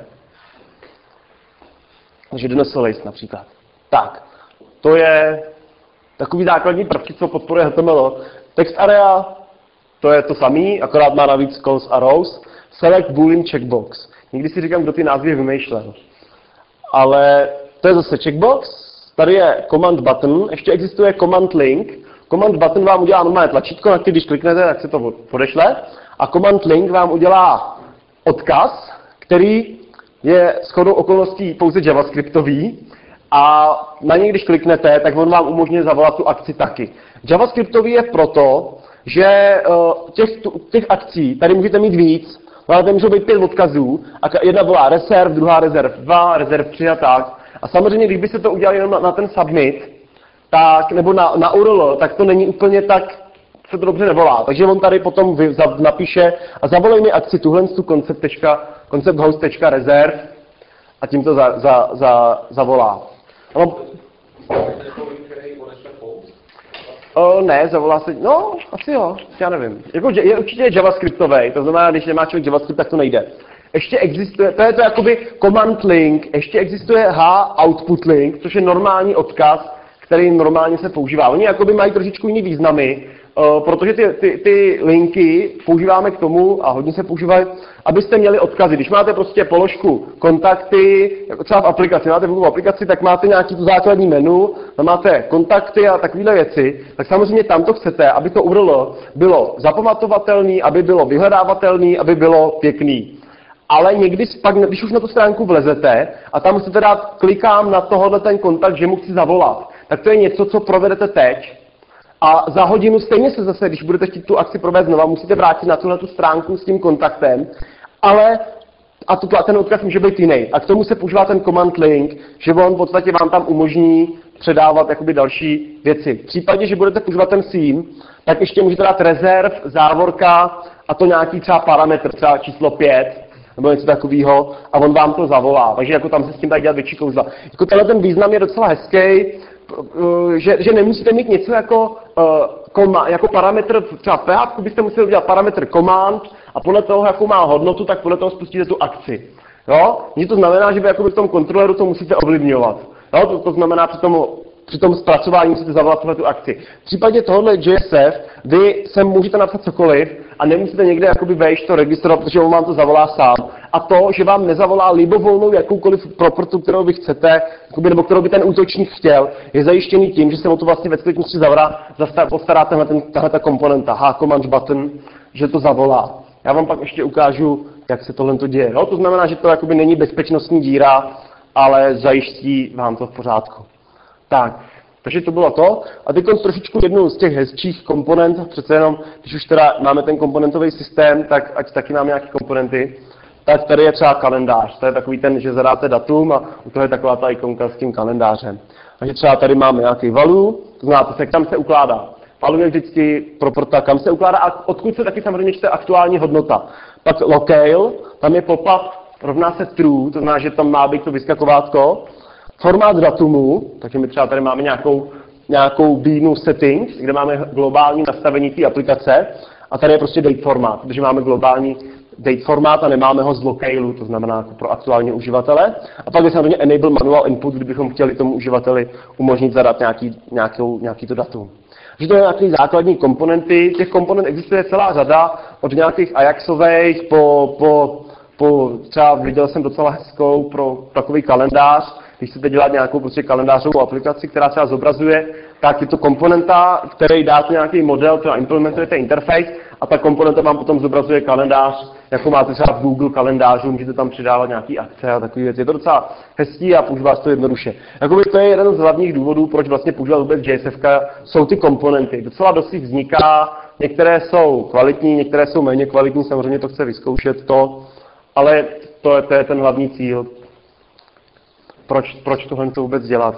Takže DNS list například. Tak, to je takový základní prvky, co podporuje HTML. Text area, to je to samý, akorát má navíc calls a rows. Select boolean checkbox. Někdy si říkám, kdo ty názvy vymýšlel. Ale to je zase checkbox. Tady je command button, ještě existuje command link. Command button vám udělá normálně tlačítko, na který když kliknete, tak se to podešle. A command link vám udělá odkaz, který je shodou okolností pouze javascriptový. A na něj, když kliknete, tak on vám umožňuje zavolat tu akci taky. JavaScriptový je proto, že těch akcí tady můžete mít víc. Tady můžou být 5 odkazů a jedna volá reserve, druhá reserve 2, reserve 3 a tak. A samozřejmě, když by se to udělali jenom na ten submit, tak, nebo na URL, tak to není úplně tak, se to dobře nevolá. Takže on tady potom napíše a zavolej mi akci tuhle concept-host.reserve a tím to zavolá. No, ne, zavolá se, no, asi jo, já nevím. Jako, je určitě javascriptový, to znamená, když nemá člověk javascript, tak to nejde. Ještě existuje, to je to jakoby command link, ještě existuje output link, což je normální odkaz, který normálně se používá. Oni jakoby mají trošičku jiný významy, protože ty linky používáme k tomu, a hodně se používají, abyste měli odkazy. Když máte prostě položku kontakty, jako třeba v aplikaci, máte v aplikaci, tak máte nějaký tu základní menu, tam máte kontakty a takovéhle věci, tak samozřejmě tam to chcete, aby to URL bylo zapamatovatelný, aby bylo vyhledávatelný, aby bylo pěkný. Ale někdy pak, když už na tu stránku vlezete a tam chcete dát, klikám na tohohle ten kontakt, že mu chci zavolat, tak to je něco, co provedete teď. A za hodinu stejně se zase, když budete chtít tu akci provést znova, musíte vrátit na tu stránku s tím kontaktem, ale ten odkaz může být jiný. A k tomu se používá ten command link, že on v podstatě vám tam umožní předávat jakoby další věci. V případě, že budete používat ten theme, tak ještě můžete dát reserve, závorka a to nějaký třeba parametr, třeba číslo 5, nebo něco takového, a on vám to zavolá. Takže jako tam se s tím tak dělat větší kouzla. Jako tenhle ten význam je docela hezký, že nemusíte mít něco jako parametr, třeba PHP byste museli udělat parametr command a podle toho, jakou má hodnotu, tak podle toho spustíte tu akci. Jo? To znamená, že vy jako v tom kontroleru to musíte ovlivňovat. Jo? To znamená, při tom zpracování musíte zavolat tu akci. V případě tohohle JSF vy sem můžete napsat cokoliv a nemusíte někde jakoby vejít to registrovat, protože on vám to zavolá sám. A to, že vám nezavolá libovolnou jakoukoliv propertu, kterou vy chcete, jakoby, nebo kterou by ten útočník chtěl, je zajištěný tím, že se o to vlastně ve skutečnosti postará tahle komponenta command button, že to zavolá. Já vám pak ještě ukážu, jak se tohle to děje. No, to znamená, že to jakoby není bezpečnostní díra, ale zajistí vám to v pořádku. Tak, takže to bylo to. A teď trošičku jednu z těch hezčích komponent, přece jenom, když už teda máme ten komponentový systém, tak ať taky máme nějaké komponenty, tak tady je třeba kalendář. To je takový ten, že zadáte datum a u toho je taková ta ikonka s tím kalendářem. Takže třeba tady máme nějaký value, to znamená, kam se ukládá. Value je vždycky properta, kam se ukládá a odkud se taky samozřejmě čte aktuální hodnota. Pak locale, tam je pop-up, rovná se true, to znamená, že tam má být to vyskakovátko. Formát datumu, takže my třeba tady máme nějakou bínu settings, kde máme globální nastavení té aplikace a tady je prostě date formát, protože máme globální date formát a nemáme ho z localeu, to znamená jako pro aktuální uživatele. A pak je samozřejmě enable manual input, kdybychom chtěli tomu uživateli umožnit zadat nějaký to datum. Takže to je nějaké základní komponenty. Těch komponent existuje celá řada, od nějakých Ajaxových po třeba viděl jsem docela hezkou pro takový kalendář. Když chcete dělat nějakou prostě kalendářovou aplikaci, která třeba zobrazuje, tak je to komponenta, který dáte nějaký model, třeba implementujete interface a ta komponenta vám potom zobrazuje kalendář, jako máte třeba v Google kalendářu, můžete tam přidávat nějaký akce a takové věci. Je to docela hezký a používá se to jednoduše. Jakoby to je jeden z hlavních důvodů, proč vlastně používat vůbec JSF, jsou ty komponenty. Docela dost jich vzniká, některé jsou kvalitní, některé jsou méně kvalitní, samozřejmě to chce vyzkoušet ale to je ten hlavní cíl, proč tohle to vůbec dělat.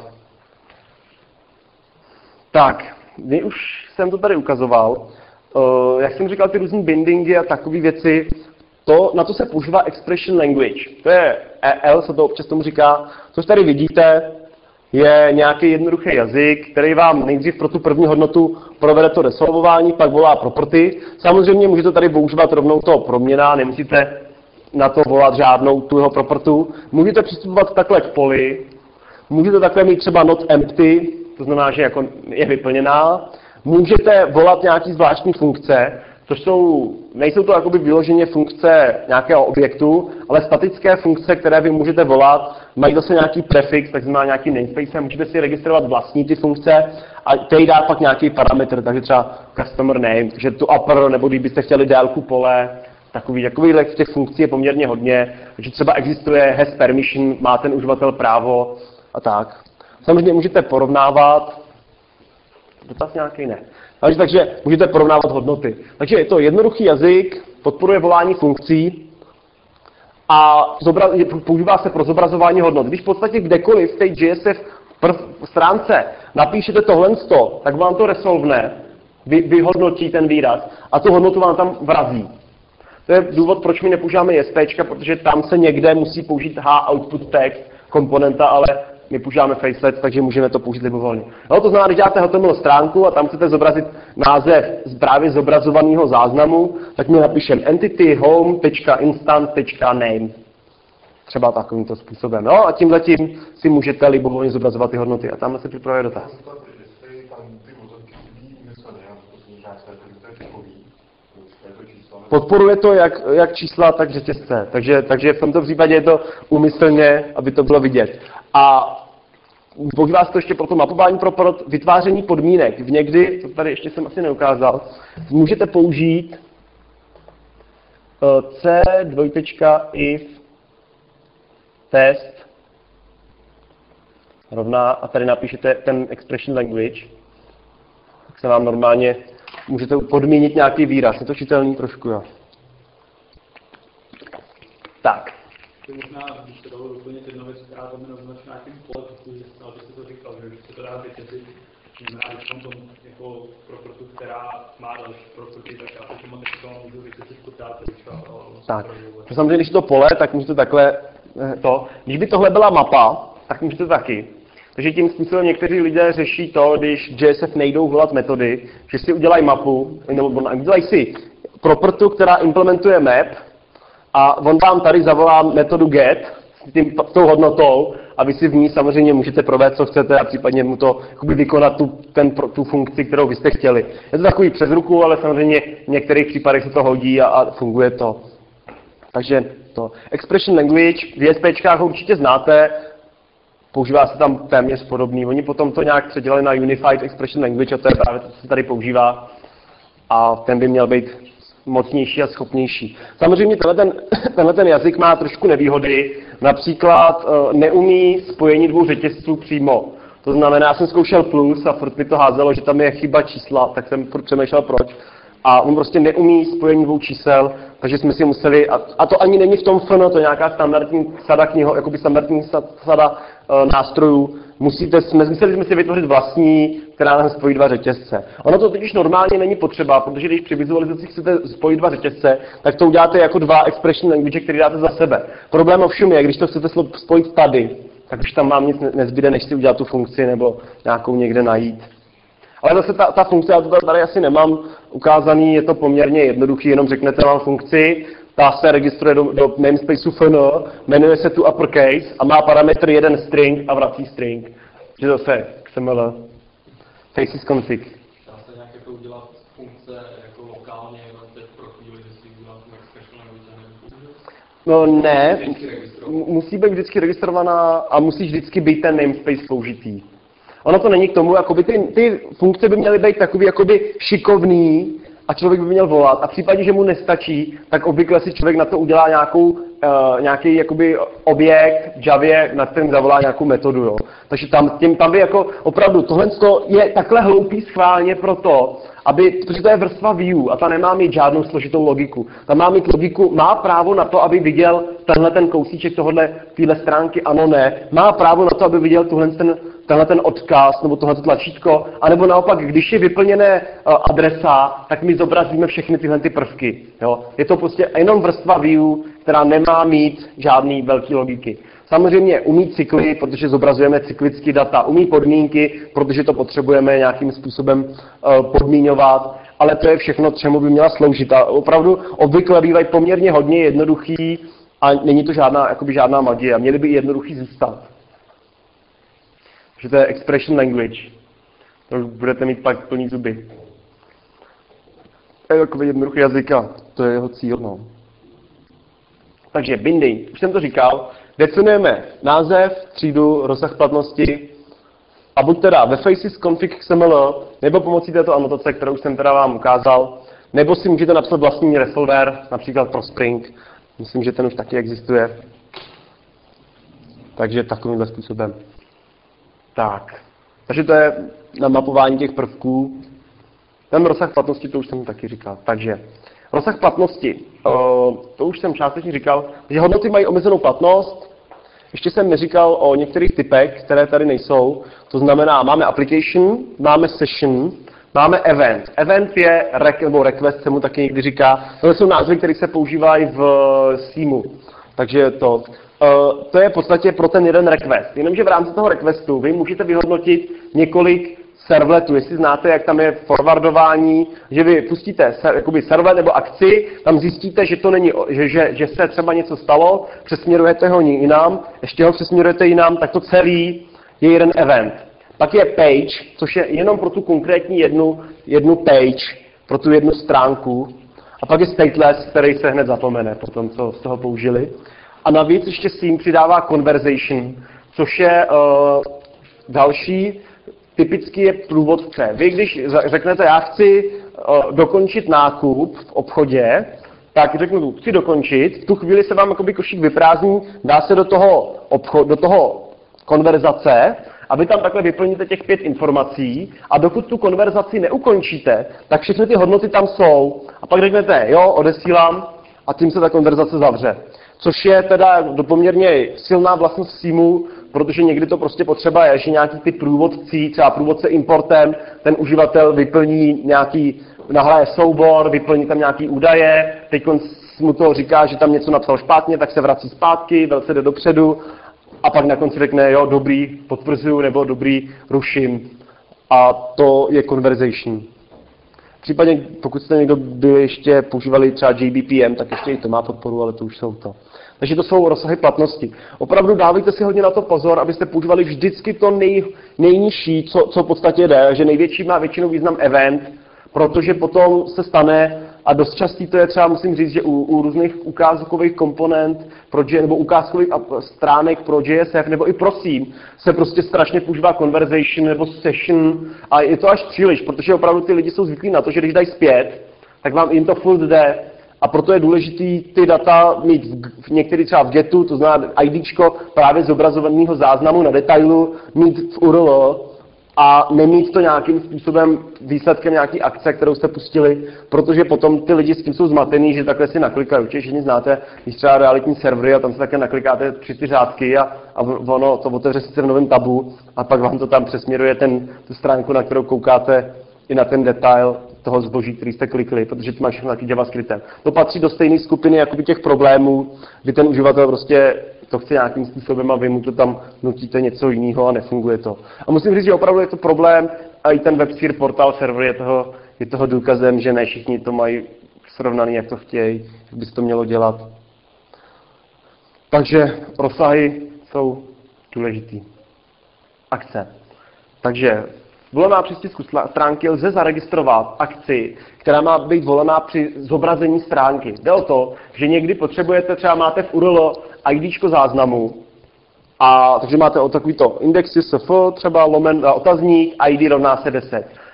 Tak, už jsem to tady ukazoval. Jak jsem říkal, ty různý bindingy a takové věci, na to se používá expression language. To je EL, se to občas tomu říká. Což tady vidíte, je nějaký jednoduchý jazyk, který vám nejdřív pro tu první hodnotu provede to resolvování, pak volá property. Samozřejmě můžete tady používat rovnou toho proměna, nemusíte na to volat žádnou tu jeho propertu. Můžete přistupovat takhle k poli, můžete takhle mít třeba not empty, to znamená, že jako je vyplněná. Můžete volat nějaký zvláštní funkce, což nejsou to jakoby vyloženě funkce nějakého objektu, ale statické funkce, které vy můžete volat, mají zase nějaký prefix, tak znamená nějaký namespace, můžete si registrovat vlastní ty funkce a který dá pak nějaký parametr, takže třeba customer name, takže tu upper, nebo kdybyste chtěli délku pole, takových těch funkcí je poměrně hodně, takže třeba existuje has permission, má ten uživatel právo a tak. Samozřejmě můžete porovnávat, dotaz nějaký ne. Takže můžete porovnávat hodnoty. Takže je to jednoduchý jazyk, podporuje volání funkcí a používá se pro zobrazování hodnot. Když v podstatě kdekoliv v té JSF stránce napíšete tohle, tak vám to resolvne, vyhodnotí ten výraz a tu hodnotu vám tam vrazí. To je důvod, proč my nepoužíváme JSPčka, protože tam se někde musí použít output text komponenta, ale my používáme Facelets, takže můžeme to použít libovolně. No, to znamená, když dáte HTML stránku a tam chcete zobrazit název právě zobrazovaného záznamu, tak my napíšeme entity home.instant.name. Třeba takovýmto způsobem. No a tímhletím si můžete libovolně zobrazovat ty hodnoty. A tam se připravuje dotaz. Podporuje to jak čísla, tak řetězce. Takže v tomto případě je to úmyslně, aby to bylo vidět. A používá se to ještě pro to mapování pro vytváření podmínek. V někdy, to tady ještě jsem asi neukázal, můžete použít c2if test rovná a tady napíšete ten expression language. Tak se vám normálně můžete podmínit nějaký výraz. Je to čitelný trošku, jo. Tak. Možná, když se dalo doplnit jedna věc, která tam je naznačená nějakým polem, aby se to říkal, že se to dá vytěžit, znamená, když tam jako propertu, která má další property, tak já automaticky to můžu vytěžit podát. Tak, to samozřejmě, když je to pole, tak můžete takhle Když by tohle byla mapa, tak můžete taky. Takže tím způsobem někteří lidé řeší to, když JSF nejdou volat metody, že si udělají mapu, nebo udělají si propertu, která implementuje map, a on vám tady zavolá metodu get s tou hodnotou a vy si v ní samozřejmě můžete provést, co chcete a případně mu to vykonat tu funkci, kterou vy jste chtěli. Je to takový přes ruku, ale samozřejmě v některých případech se to hodí a funguje to. Takže to. Expression language v JSPčkách ho určitě znáte, používá se tam téměř podobný. Oni potom to nějak předělali na Unified Expression Language a to je právě to, co se tady používá. A ten by měl být mocnější a schopnější. Samozřejmě tenhle ten jazyk má trošku nevýhody. Například neumí spojení dvou řetězců přímo. To znamená, já jsem zkoušel plus a furt mi to házelo, že tam je chyba čísla, tak jsem furt přemýšlel proč. A on prostě neumí spojení dvou čísel, takže jsme si museli, a to ani není v tom FN, to je nějaká standardní sada jakoby standardní sada nástrojů. Museli jsme si vytvořit vlastní, která nám spojí dva řetězce. Ono to totiž normálně není potřeba, protože když při vizualizaci chcete spojit dva řetězce, tak to uděláte jako dva expression language, které dáte za sebe. Problém ovšem je, když to chcete spojit tady, tak už tam vám nic nezbyde, než si udělat tu funkci nebo nějakou někde najít. Ale zase ta funkce, já to tady asi nemám ukázaný, je to poměrně jednoduchý, jenom řeknete vám funkci, ta se registruje do namespaceu FN, jmenuje se tu uppercase a má parametr jeden string a vrací string. Takže zase XML, faces config. Dá se nějak jako udělat funkce jako lokálně, jenom teď pro chvíli, že si udělám tu expression language. No ne, musí být vždycky registrovaná a musí vždycky být ten namespace použitý. Ono to není k tomu, jakoby ty funkce by měly být takový jakoby šikovný a člověk by měl volat. A v případě, že mu nestačí, tak obvykle si člověk na to udělá nějaký jakoby objekt v Javě, na kterém zavolá nějakou metodu. Jo. Takže tam by jako opravdu tohle je takhle hloupý schválně proto, protože to je vrstva view a ta nemá mít žádnou složitou logiku. Ta má mít logiku, má právo na to, aby viděl tenhle ten kousíček téhle stránky, ano, ne. Má právo na to, aby viděl tenhle ten odkaz nebo tohle tlačítko, anebo naopak, když je vyplněné adresa, tak my zobrazíme všechny tyhle ty prvky. Jo. Je to prostě jenom vrstva view, která nemá mít žádný velký logiky. Samozřejmě umí cykly, protože zobrazujeme cyklické data, umí podmínky, protože to potřebujeme nějakým způsobem podmíňovat, ale to je všechno, čemu by měla sloužit. A opravdu obvykle bývají poměrně hodně jednoduchý a není to žádná magie. Měly by jednoduchý zůstat. Takže to je expression language. To už budete mít pak plný zuby. To je takový jednoduchý jazyk a to je jeho cíl. No. Takže binding, už jsem to říkal, definujeme název, třídu, rozsah platnosti a buď teda ve faces config XML, nebo pomocí této anotace, kterou jsem teda vám ukázal, nebo si můžete napsat vlastní resolver, například pro Spring. Myslím, že ten už taky existuje. Takže takovýmhle způsobem. Tak. Takže to je na mapování těch prvků. Ten rozsah platnosti, to už jsem taky říkal. Takže rozsah platnosti, to už jsem částečně říkal, že hodnoty mají omezenou platnost. Ještě jsem neříkal o některých typech, které tady nejsou. To znamená, máme application, máme session, máme event. Event je nebo request, se mu taky někdy říká. To jsou názvy, které se používají v SEAMu. Takže to je v podstatě pro ten jeden request. Jenomže v rámci toho requestu vy můžete vyhodnotit několik servletů. Jestli znáte, jak tam je forwardování, že vy pustíte servlet nebo akci, tam zjistíte, že to není, že se třeba něco stalo, přesměrujete ho jinam, ještě ho přesměrujete jinam, tak to celý je jeden event. Pak je page, což je jenom pro tu konkrétní jednu page, pro tu jednu stránku. A pak je stateless, který se hned zapomene po tom, co z toho použili. A navíc ještě s tím přidává conversation, což je další, typicky je průvodce. Vy, když řeknete, já chci dokončit nákup v obchodě, tak řeknu, chci dokončit, v tu chvíli se vám jakoby košík vyprázdní, dá se do toho konverzace a vy tam takhle vyplníte těch 5 informací a dokud tu konverzaci neukončíte, tak všechny ty hodnoty tam jsou. A pak řeknete, jo, odesílám a tím se ta konverzace zavře. Což je teda poměrně silná vlastnost SEAMu, protože někdy to prostě potřeba je, že nějaký ty průvodci, třeba průvodce importem, ten uživatel vyplní nějaký, nahraje soubor, vyplní tam nějaký údaje, teď mu to říká, že tam něco napsal špatně, tak se vrací zpátky, velce jde dopředu a pak na konci řekne, jo, dobrý, potvrzuju, nebo dobrý, ruším. A to je conversation. Případně, pokud jste někdo byli ještě používali třeba JBPM, tak ještě i to má podporu, ale to už jsou to. Takže to jsou rozsahy platnosti. Opravdu dávejte si hodně na to pozor, abyste používali vždycky to nejnižší, co v podstatě jde, že největší má většinou význam event, protože potom se stane, a dost častý to je třeba, musím říct, že u různých ukázkových komponent nebo ukázkových stránek pro JSF nebo i pro SEAM se prostě strašně používá conversation nebo session a je to až příliš, protože opravdu ty lidi jsou zvyklí na to, že když dají zpět, tak vám jim to furt jde. A proto je důležitý ty data mít některý třeba v getu, to znamená IDčko právě zobrazovaného záznamu na detailu, mít v URL a nemít to nějakým způsobem výsledkem nějaký akce, kterou jste pustili, protože potom ty lidi s tím jsou zmatený, že takhle si naklikají. Určitě všichni znáte, když třeba realitní servery a tam se také naklikáte 3 řádky a ono to otevře sice v novém tabu a pak vám to tam přesměruje tu stránku, na kterou koukáte i na ten detail toho zboží, který jste klikli, protože to má všechno taky JavaScriptem. To patří do stejné skupiny jakoby těch problémů, kdy ten uživatel prostě to chce nějakým způsobem a vy mu to tam nutíte něco jiného a nefunguje to. A musím říct, že opravdu je to problém a i ten WebSphere portal server je toho důkazem, že ne všichni to mají srovnaný, jak to chtějí, jak by se to mělo dělat. Takže rozsahy jsou důležitý. Akce. Takže volená při stisku stránky lze zaregistrovat akci, která má být volená při zobrazení stránky. Jde o to, že někdy potřebujete, třeba máte v URL IDčko záznamu, takže máte o takovýto indexy SF, třeba otazník, ID rovná se 10.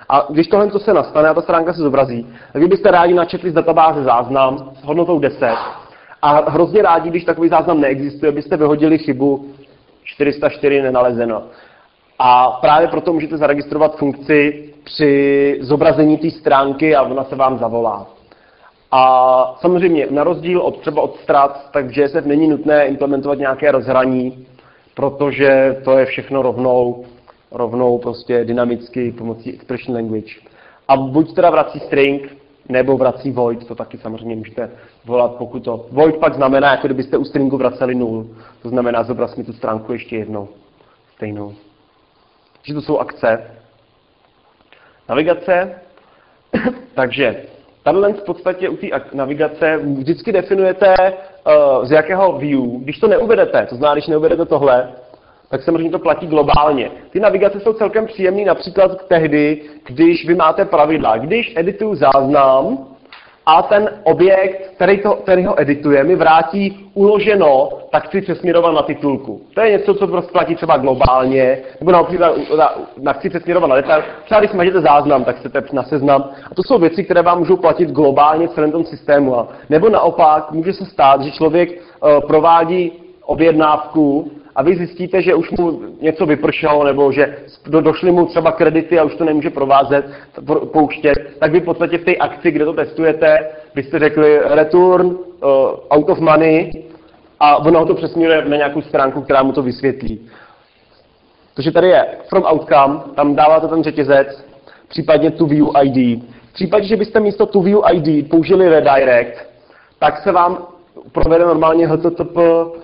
A když tohle se nastane a ta stránka se zobrazí, tak vy byste rádi načetli z databáze záznam s hodnotou 10 a hrozně rádi, když takový záznam neexistuje, byste vyhodili chybu 404 nenalezeno. A právě proto můžete zaregistrovat funkci při zobrazení té stránky a ona se vám zavolá. A samozřejmě na rozdíl třeba od strat, tak v JSF není nutné implementovat nějaké rozhraní, protože to je všechno rovnou prostě dynamicky pomocí expression language. A buď teda vrací string, nebo vrací void, to taky samozřejmě můžete volat, pokud to. Void pak znamená, jako kdybyste u stringu vraceli 0. To znamená, zobraz mi tu stránku ještě jednou. Stejnou. Takže to jsou akce. Navigace. Takže tato v podstatě u té navigace vždycky definujete, z jakého view. Když to neuvedete, to znamená, když neuvedete tohle, tak samozřejmě to platí globálně. Ty navigace jsou celkem příjemné například tehdy, když vy máte pravidla. Když edituju záznam a ten objekt, který ho edituje, mi vrátí uloženo, tak chci přesměrovat na titulku. To je něco, co prostě platí třeba globálně, nebo na chci přesměrovat na detail. Třeba když smažete záznam, tak chcete na seznam. A to jsou věci, které vám můžou platit globálně v celém tom systému. Nebo naopak může se stát, že člověk provádí objednávku a vy zjistíte, že už mu něco vypršelo, nebo že došly mu třeba kredity a už to nemůže pouštět, tak vy v podstatě v té akci, kde to testujete, byste řekli return out of money a ono to přesměruje na nějakou stránku, která mu to vysvětlí. Takže tady je from outcome, tam dáváte ten řetězec, případně to view ID. V případě, že byste místo to view ID použili redirect, tak se vám provede normálně HTTP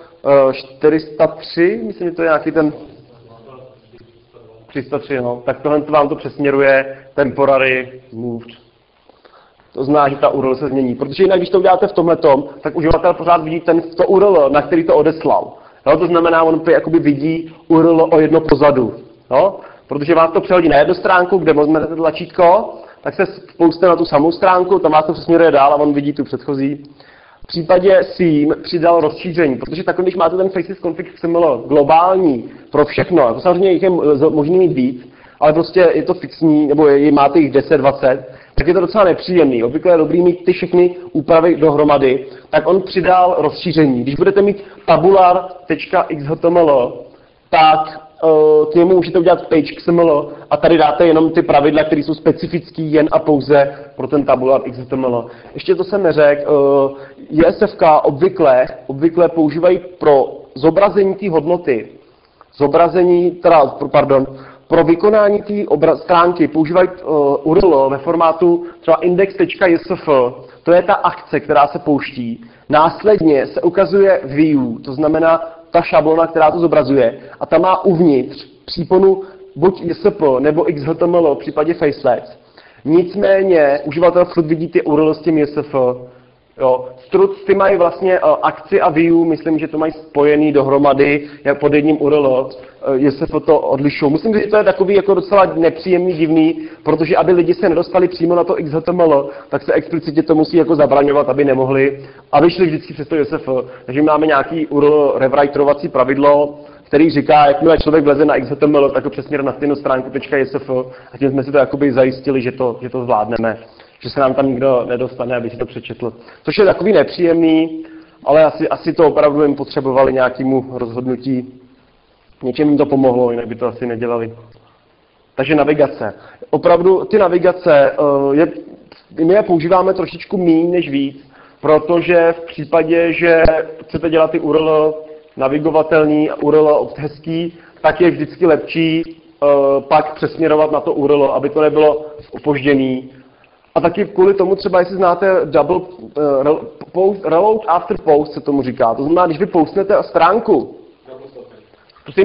403, myslím, že to je nějaký ten 303, no. Tak tohle vám to přesměruje temporary moved. To znamená, že ta URL se změní. Protože jinak, když to uděláte v tomhletom, tak uživatel pořád vidí to URL, na který to odeslal. No, to znamená, on jakoby vidí URL o jedno pozadu. No? Protože vás to přehodí na jednu stránku, kde vezmete tlačítko, tak se spouste na tu samou stránku, tam vás to přesměruje dál a on vidí tu předchozí. V případě SIEM přidal rozšíření, protože takhle, když máte ten Faces Config XML globální pro všechno, jako samozřejmě jich je možný mít víc, ale prostě je to fixní, nebo máte jich 10, 20, tak je to docela nepříjemný. Obvykle je dobrý mít ty všechny úpravy dohromady, tak on přidal rozšíření. Když budete mít tabular.xhtml, tak k němu můžete udělat page XML a tady dáte jenom ty pravidla, které jsou specifické jen a pouze pro ten tabular XML. Ještě to jsem neřekl, JSFK obvykle používají pro zobrazení té hodnoty, pro vykonání té stránky používají URL ve formátu třeba index.jsf, to je ta akce, která se pouští. Následně se ukazuje view, to znamená ta šablona, která to zobrazuje, a ta má uvnitř příponu buď JSP nebo XHTML v případě Facelets. Nicméně uživatel furt vidí ty URL s tím JSF. Jo. Struc ty mají vlastně akci a view, myslím, že to mají spojený dohromady pod jedním URL, jestli to odlišují. Myslím, že to je takový jako docela nepříjemný, divný, protože aby lidi se nedostali přímo na to XHTML, tak se explicitně to musí jako zabraňovat, aby nemohli, aby šli vždycky přes to JSF. Takže máme nějaký URL rewriterovací pravidlo, který říká, jakmile člověk vleze na XHTML, tak ho přesměr na stejnou stránku .jsf a tím jsme si to jakoby zajistili, že to zvládneme. Že se nám tam nikdo nedostane, aby si to přečetl. Což je takový nepříjemný, ale asi to opravdu jim potřebovali nějakému rozhodnutí. Něčem jim to pomohlo, jinak by to asi nedělali. Takže navigace. Opravdu ty navigace, my je používáme trošičku méně než víc, protože v případě, že chcete dělat ty URL navigovatelný, URL hezký, tak je vždycky lepší pak přesměrovat na to URL, aby to nebylo opožděný. A taky kvůli tomu třeba, jestli znáte reload after post, se tomu říká. To znamená, když vy postnete stránku. Prosím?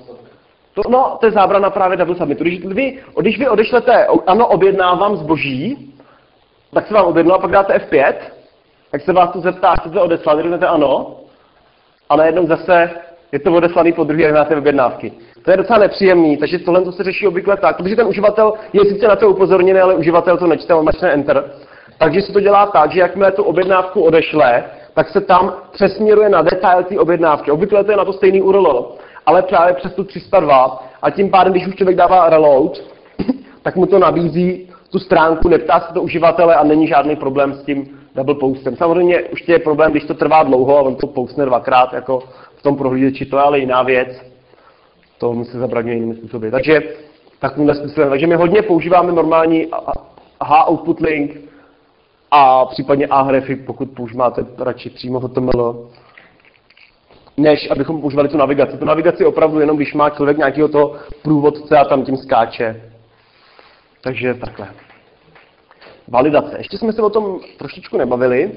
To je zábrana právě double submitu. Když vy odešlete, ano, objednávám zboží, tak se vám objedná, pak dáte F5, tak se vás to zeptá, chcete odeslat, řeknete ano, a najednou zase je to odeslaný po druhé, máte objednávky. To je docela nepříjemný, takže tohle se řeší obvykle tak, protože ten uživatel je sice na to upozorněný, ale uživatel to nečte, on mačne Enter. Takže se to dělá tak, že jakmile tu objednávku odešle, tak se tam přesměruje na detail té objednávky. Obvykle to je na to stejný URL, ale právě přes tu 302 a tím pádem, když už člověk dává reload, tak mu to nabízí tu stránku, neptá se to uživatele a není žádný problém s tím double postem. Samozřejmě už je problém, když to trvá dlouho a on to postne dvakrát jako v tom prohlížeči, to je ale jiná věc. To musí zabraňuje jinými způsoby. Takže takovýmhle způsobem. Takže my hodně používáme normální H-output link a případně A-hrefy, pokud používáte radši přímo HTML, než abychom používali tu navigaci. Tu navigaci opravdu jenom, když má člověk nějakého toho průvodce a tam tím skáče. Takže takhle. Validace. Ještě jsme se o tom trošičku nebavili.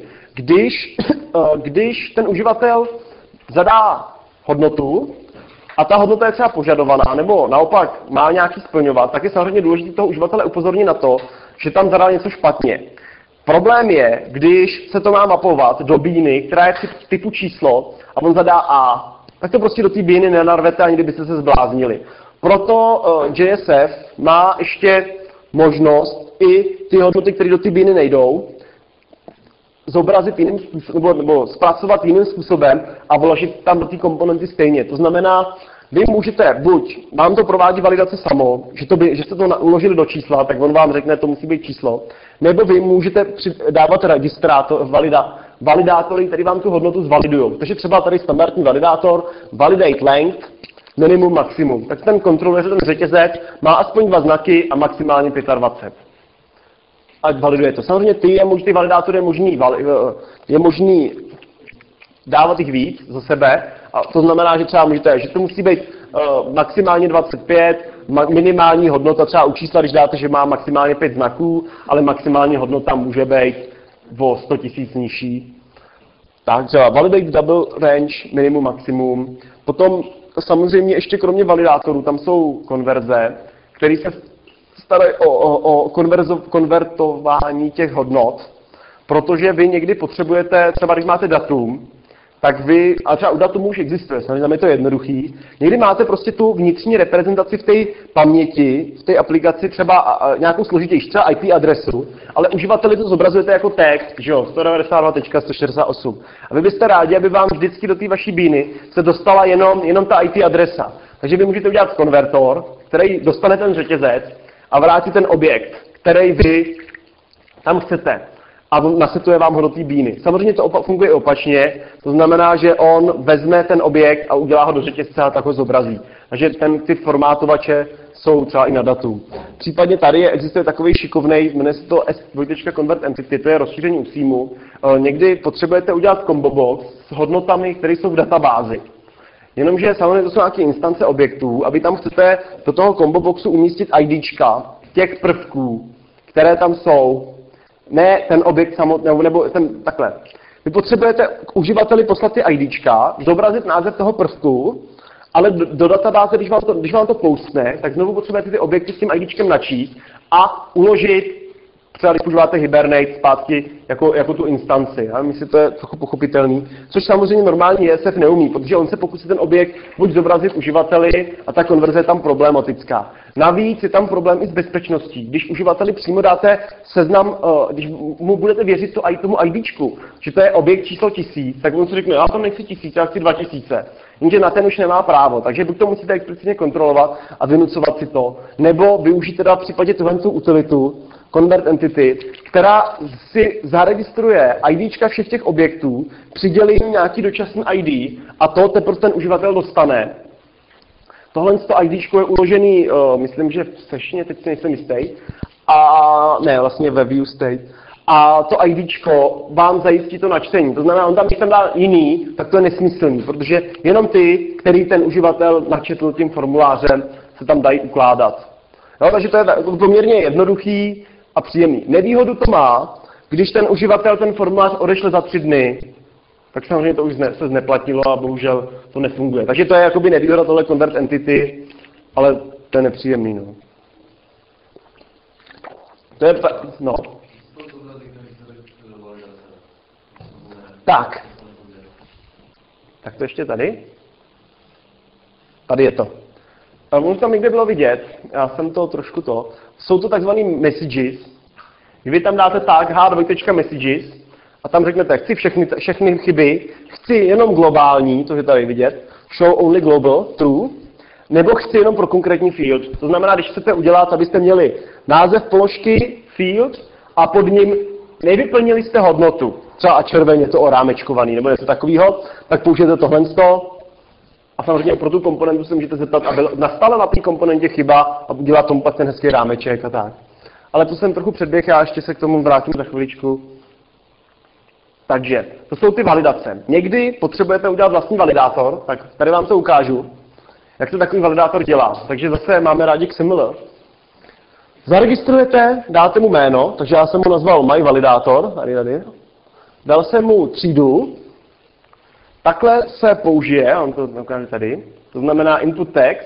Když ten uživatel zadá hodnotu a ta hodnota je třeba požadovaná, nebo naopak má nějaký splňovat, tak je samozřejmě důležité toho uživatele upozornit na to, že tam zadal něco špatně. Problém je, když se to má mapovat do bíny, která je typu číslo a on zadá A, tak to prostě do té bíny nenarvete, ani kdybyste se zbláznili. Proto JSF má ještě možnost i ty hodnoty, které do té bíny nejdou, zobrazit jiným způsobem, nebo zpracovat jiným způsobem a vložit tam do té komponenty stejně. To znamená, vy můžete, buď vám to provádí validace samo, že jste to uložili do čísla, tak on vám řekne, to musí být číslo, nebo vy můžete dávat validátory, který vám tu hodnotu zvalidují. Takže třeba tady standardní validátor, validate length, minimum, maximum. Tak ten kontroluje, že ten řetězec má aspoň 2 znaky a maximálně 25. Ať validuje to. Samozřejmě ty validátory je možný dávat jich víc za sebe. A to znamená, že třeba můžete, že to musí být maximálně 25, minimální hodnota třeba u čísla, když dáte, že má maximálně 5 znaků, ale maximální hodnota může být o 100 000 nižší. Tak třeba validate double range, minimum, maximum. Potom samozřejmě ještě kromě validátorů tam jsou konverze, které se starají o konvertování těch hodnot, protože vy někdy potřebujete, třeba když máte datum, tak vy, a třeba u datumu už existuje, samozřejmě je to jednoduchý, někdy máte prostě tu vnitřní reprezentaci v té paměti, v té aplikaci třeba nějakou složitější, třeba IP adresu, ale uživateli to zobrazujete jako text, že jo, 192.168. A vy byste rádi, aby vám vždycky do té vaší bíny se dostala jenom ta IP adresa. Takže vy můžete udělat konvertor, který dostane ten řetězec a vrátí ten objekt, který vy tam chcete. A nasetuje vám ho do té bíny. Samozřejmě to funguje i opačně, to znamená, že on vezme ten objekt a udělá ho do řetězce a tak ho zobrazí. Takže ty formátovače jsou třeba i na datum. Případně tady existuje takový šikovnej, jmenuje se to S2.convert entity, to je rozšíření u SIEMu. Někdy potřebujete udělat combo box s hodnotami, které jsou v databázi. Jenomže samozřejmě to jsou nějaké instance objektů a vy tam chcete do toho combo boxu umístit IDčka těch prvků, které tam jsou. Ne ten objekt samotný, nebo ten takhle. Vy potřebujete k uživateli poslat ty IDčka, zobrazit název toho prvku, ale do databáze, když vám to postne, tak znovu potřebujete ty objekty s tím IDčkem načíst a uložit, třeba když používáte Hibernate zpátky jako tu instanci. Já myslím, že to je trochu pochopitelný. Což samozřejmě normální JSF neumí, protože on se pokusí ten objekt buď zobrazit uživateli a ta konverze je tam problematická. Navíc je tam problém i s bezpečností. Když uživateli přímo dáte seznam, když mu budete věřit tomu IDčku, že to je objekt číslo 1000, tak on si řekne, já tam nechci 1000, já chci 2000. Jenže na ten už nemá právo, takže buď to musíte explicitně kontrolovat a vynucovat si to, nebo využít teda v případě tuhle utilitu, Convert Entity, která si zaregistruje IDčka všech těch objektů, přidělí jim nějaký dočasný ID a to teprve ten uživatel dostane. Tohle IDčko je uložený, myslím, že v sešně, teď si nejsem jistý, a ne, vlastně ve view state. A to IDčko vám zajistí to načtení. To znamená, on tam, když tam dá jiný, tak to je nesmyslný, protože jenom ty, který ten uživatel načetl tím formulářem, se tam dají ukládat. Jo, takže to je poměrně jednoduchý a příjemný. Nevýhodu to má, když ten uživatel ten formulář odešle za 3 dny, tak samozřejmě to už se zneplatilo a bohužel to nefunguje. Takže to je jakoby nevýhoda tohle Convert Entity, ale to je nepříjemný. No. To je, no. Tak. Tak to ještě tady. Tady je to. Ono tam někde bylo vidět, já jsem to trošku to. Jsou to takzvaný messages. Vy tam dáte tag h2.messages a tam řeknete, chci všechny chyby, chci jenom globální, to je tady vidět, show only global, true, nebo chci jenom pro konkrétní field. To znamená, když chcete udělat, abyste měli název položky, field, a pod ním nevyplnili jste hodnotu, třeba červeně to orámečkovaný, nebo něco takového, tak použijete tohle. A samozřejmě pro tu komponentu se můžete zeptat, aby nastala na té komponentě chyba a udělat tomu pak ten hezký rámeček a tak. Ale to jsem trochu předběh, já ještě se k tomu vrátím za chviličku. Takže, to jsou ty validace. Někdy potřebujete udělat vlastní validátor, tak tady vám to ukážu, jak to takový validátor dělá. Takže zase máme rádi XML. Zaregistrujete, dáte mu jméno, takže já jsem mu nazval myValidator, tady. Dal jsem mu třídu, takhle se použije, on to ukáže tady, to znamená input text,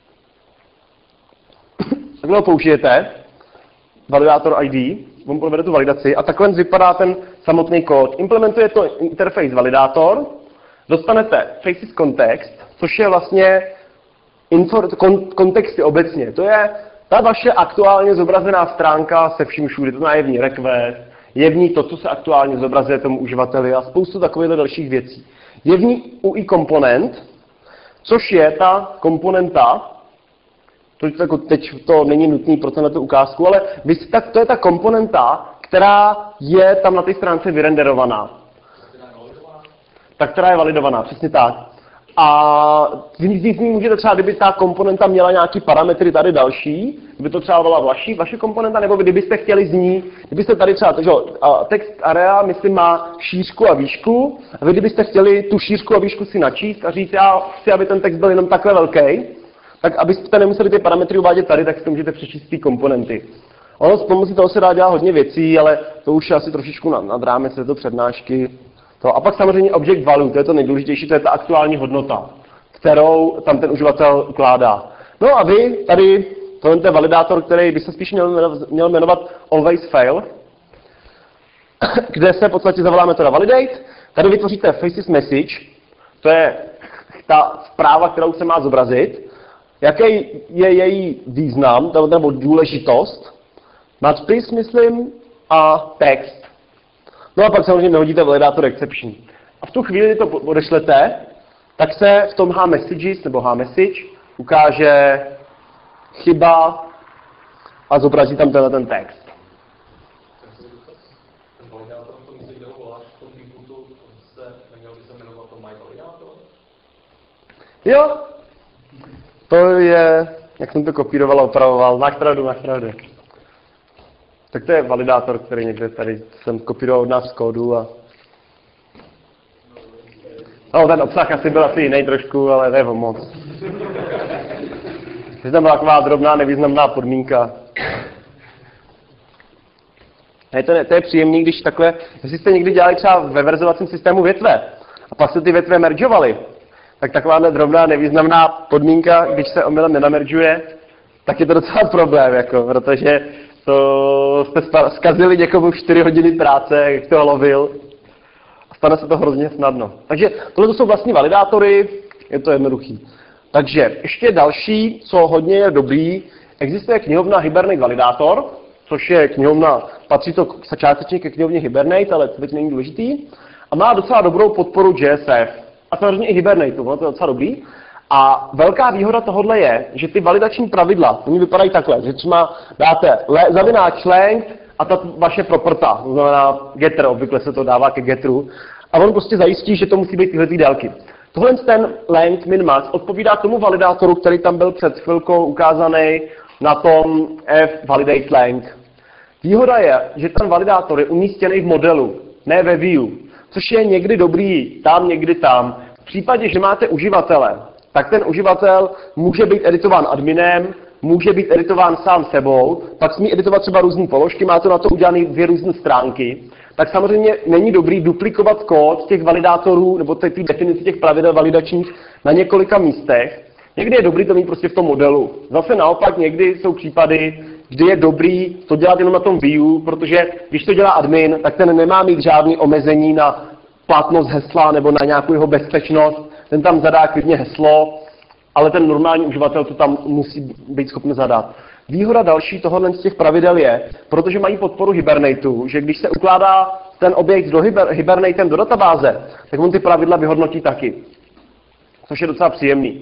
takhle ho použijete, validátor ID, on provede tu validaci a takhle vypadá ten samotný kód. Implementuje to interface validátor, dostanete faces context, což je vlastně kontexty obecně. To je ta vaše aktuálně zobrazená stránka se vším všude, to znamená je v ní request, je v ní to, co se aktuálně zobrazuje tomu uživateli a spoustu takových dalších věcí. Je v ní UI komponent, což je ta komponenta, teď to není nutný pro tenhle ukázku, ale to je ta komponenta, která je tam na té stránce vyrenderovaná. Tak, která je validovaná, přesně tak. A z ní můžete třeba, kdyby ta komponenta měla nějaký parametry tady další, kdyby to třeba byla vaše komponenta, nebo kdybyste chtěli z ní, kdybyste tady třeba, takže text area, myslím, má šířku a výšku, a vy kdybyste chtěli tu šířku a výšku si načíst a říct, já chci, aby ten text byl jenom takhle velký, tak abyste nemuseli ty parametry uvádět tady, tak si to můžete přečíst ty komponenty. Ono s pomocí toho se dá dělat hodně věcí, ale to už je asi trošičku nad rámec této přednášky. A pak samozřejmě object value, to je to nejdůležitější, to je ta aktuální hodnota, kterou tam ten uživatel ukládá. No a vy tady, tohle je validátor, který by se spíš měl jmenovat always fail, kde se v podstatě zavolá metoda validate, tady vytvoříte faces message, to je ta zpráva, kterou se má zobrazit, jaký je její význam, nebo důležitost, nadpis, myslím, a text. No a pak samozřejmě nehodíte validátor exception. A v tu chvíli, kdy to odešlete, tak se v tom hMessages nebo hMessage ukáže chyba a zobrazí tam ten text. Ten validátor v tom místě, kde ho voláš, v tom inputu neměl by se jmenovat to myValidator? Jo, to je, jak jsem to kopíroval a opravoval, máš pravdu. Tak to je validátor, který někde tady jsem kopíroval od nás z kódu a... No, ten obsah asi byl asi jiný trošku, ale ne moc. Je tam byla taková drobná, nevýznamná podmínka. To je příjemný, když takhle, jestli jste někdy dělali třeba ve verzovacím systému větve a pak se ty větve mergeovaly, tak taková drobná, nevýznamná podmínka, když se omylem nenameržuje, tak je to docela problém, protože to jste zkazili někomu 4 hodiny práce, jak to lovil. A stane se to hrozně snadno. Takže tohle jsou vlastní validátory, je to jednoduchý. Takže ještě další, co hodně je dobrý, existuje knihovna Hibernate Validator, což je knihovna, patří to částečně ke knihovně Hibernate, ale to teď není důležitý. A má docela dobrou podporu JSF. A samozřejmě i Hibernate, ono to je docela dobrý. A velká výhoda tohohle je, že ty validační pravidla, oni vypadají takhle, že třeba dáte zavináč length a ta vaše properta, to znamená getter, obvykle se to dává ke getteru, a on prostě zajistí, že to musí být tyhle délky. Tohle ten length min-max odpovídá tomu validátoru, který tam byl před chvilkou ukázaný na tom f-validate length. Výhoda je, že ten validátor je umístěný v modelu, ne ve view, což je někdy dobrý tam, někdy tam. V případě, že máte uživatele, tak ten uživatel může být editován adminem, může být editován sám sebou, pak smí editovat třeba různé položky, má to na to udělané 2 různé stránky. Tak samozřejmě není dobrý duplikovat kód těch validátorů nebo ty definice těch pravidel validačních na několika místech. Někdy je dobrý to mít prostě v tom modelu. Zase naopak někdy jsou případy, kdy je dobrý to dělat jenom na tom view, protože když to dělá admin, tak ten nemá mít žádný omezení na platnost hesla nebo na nějakou jeho bezpečnost. Ten tam zadá klidně heslo, ale ten normální uživatel to tam musí být schopný zadat. Výhoda další tohohle z těch pravidel je, protože mají podporu Hibernateu, že když se ukládá ten objekt do Hibernatem do databáze, tak on ty pravidla vyhodnotí taky. Což je docela příjemný.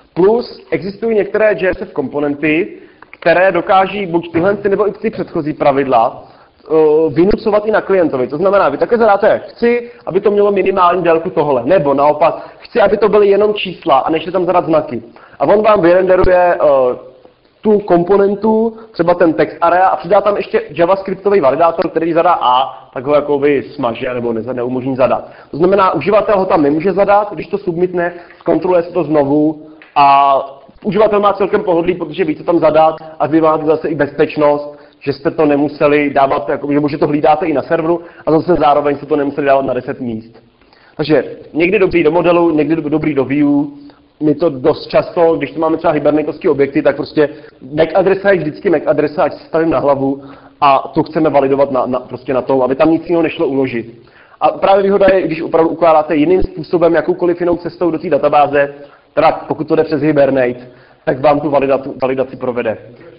Plus existují některé JSF komponenty, které dokáží buď tyhle nebo i ty předchozí pravidla vynucovat i na klientovi. To znamená, vy také zadáte, chci, aby to mělo minimální délku tohle, nebo naopak, chci, aby to byly jenom čísla a nešli tam zadat znaky. A on vám vyrenderuje tu komponentu, třeba ten text area a přidá tam ještě javascriptový validátor, který zadá A, tak ho jakoby smaže nebo neumožní zadat. To znamená, uživatel ho tam nemůže zadat, když to submitne, zkontroluje se to znovu a uživatel má celkem pohodlí, protože ví, co tam zadat a vy máte zase i bezpečnost, že jste to nemuseli dávat, jakoby, že to hlídáte i na serveru a zase zároveň jste to nemuseli dávat na 10 míst. Takže někdy dobrý do modelu, někdy dobrý do view. My to dost často, když to máme třeba hibernatovské objekty, tak prostě MAC adresa je vždycky MAC adresa, ať se stavím na hlavu a to chceme validovat prostě na to, aby tam nic jiného nešlo uložit. A právě výhoda je, když opravdu ukládáte jiným způsobem, jakoukoliv jinou cestou do té databáze, teda pokud to jde přes Hibernate, tak vám tu validaci provede.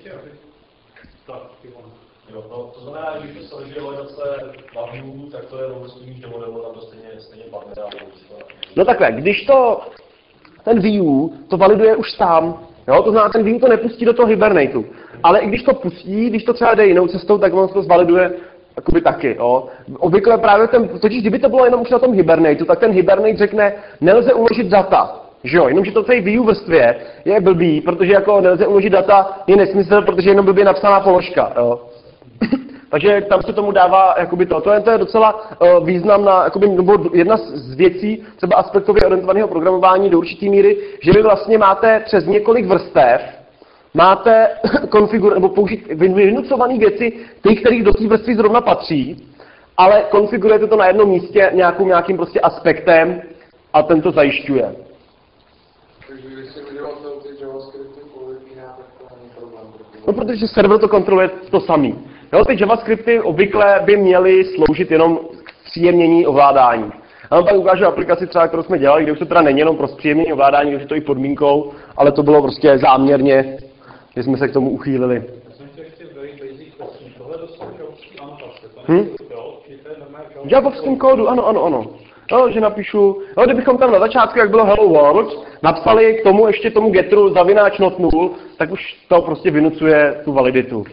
To znamená, že když se leží validace na view, tak to je vlastně do modelu, tam to stejně padne. No takhle, když ten view to validuje už sám, jo? To znamená, ten view to nepustí do toho Hibernateu. Ale i když to pustí, když to třeba jde jinou cestou, tak on to zvaliduje jakoby taky. Jo? Obvykle právě totiž kdyby to bylo jenom už na tom Hibernateu, tak ten Hibernate řekne, nelze uložit data. Že jo, jenomže to v té view vrstvě je blbý, protože jako nelze uložit data, je nesmysl, protože jenom blbě napsaná položka. Jo? Takže tam se tomu dává jakoby to je docela významná, jakoby, nebo jedna z věcí, třeba aspektově orientovaného programování do určité míry, že vy vlastně máte přes několik vrstev, máte nebo použít vynucované věci, ty, které do té vrstvy zrovna patří, ale konfigurujete to na jednom místě nějakým prostě aspektem a ten to zajišťuje. Takže když si udělatel ty JavaScripty povědíná, tak to není problém. No, protože server to kontroluje to samý. Jo, ty JavaScripty obvykle by měly sloužit jenom k příjemnění ovládání. Já vám pak ukážu aplikaci třeba, kterou jsme dělali, kde už to teda není jenom pro zpříjemnění ovládání, už je to i podmínkou, ale to bylo prostě záměrně, že jsme se k tomu uchýlili. Já jsem chtěl ještě very basic question. Tohle dostal javovský anotace, to není to, či to je normální V javovském kódu, ano. No, že napíšu, no, kdybychom tam na začátku, jak bylo Hello World, napsali k tomu ještě tomu getru zavináč not null, tak už to prostě vynucuje tu validitu.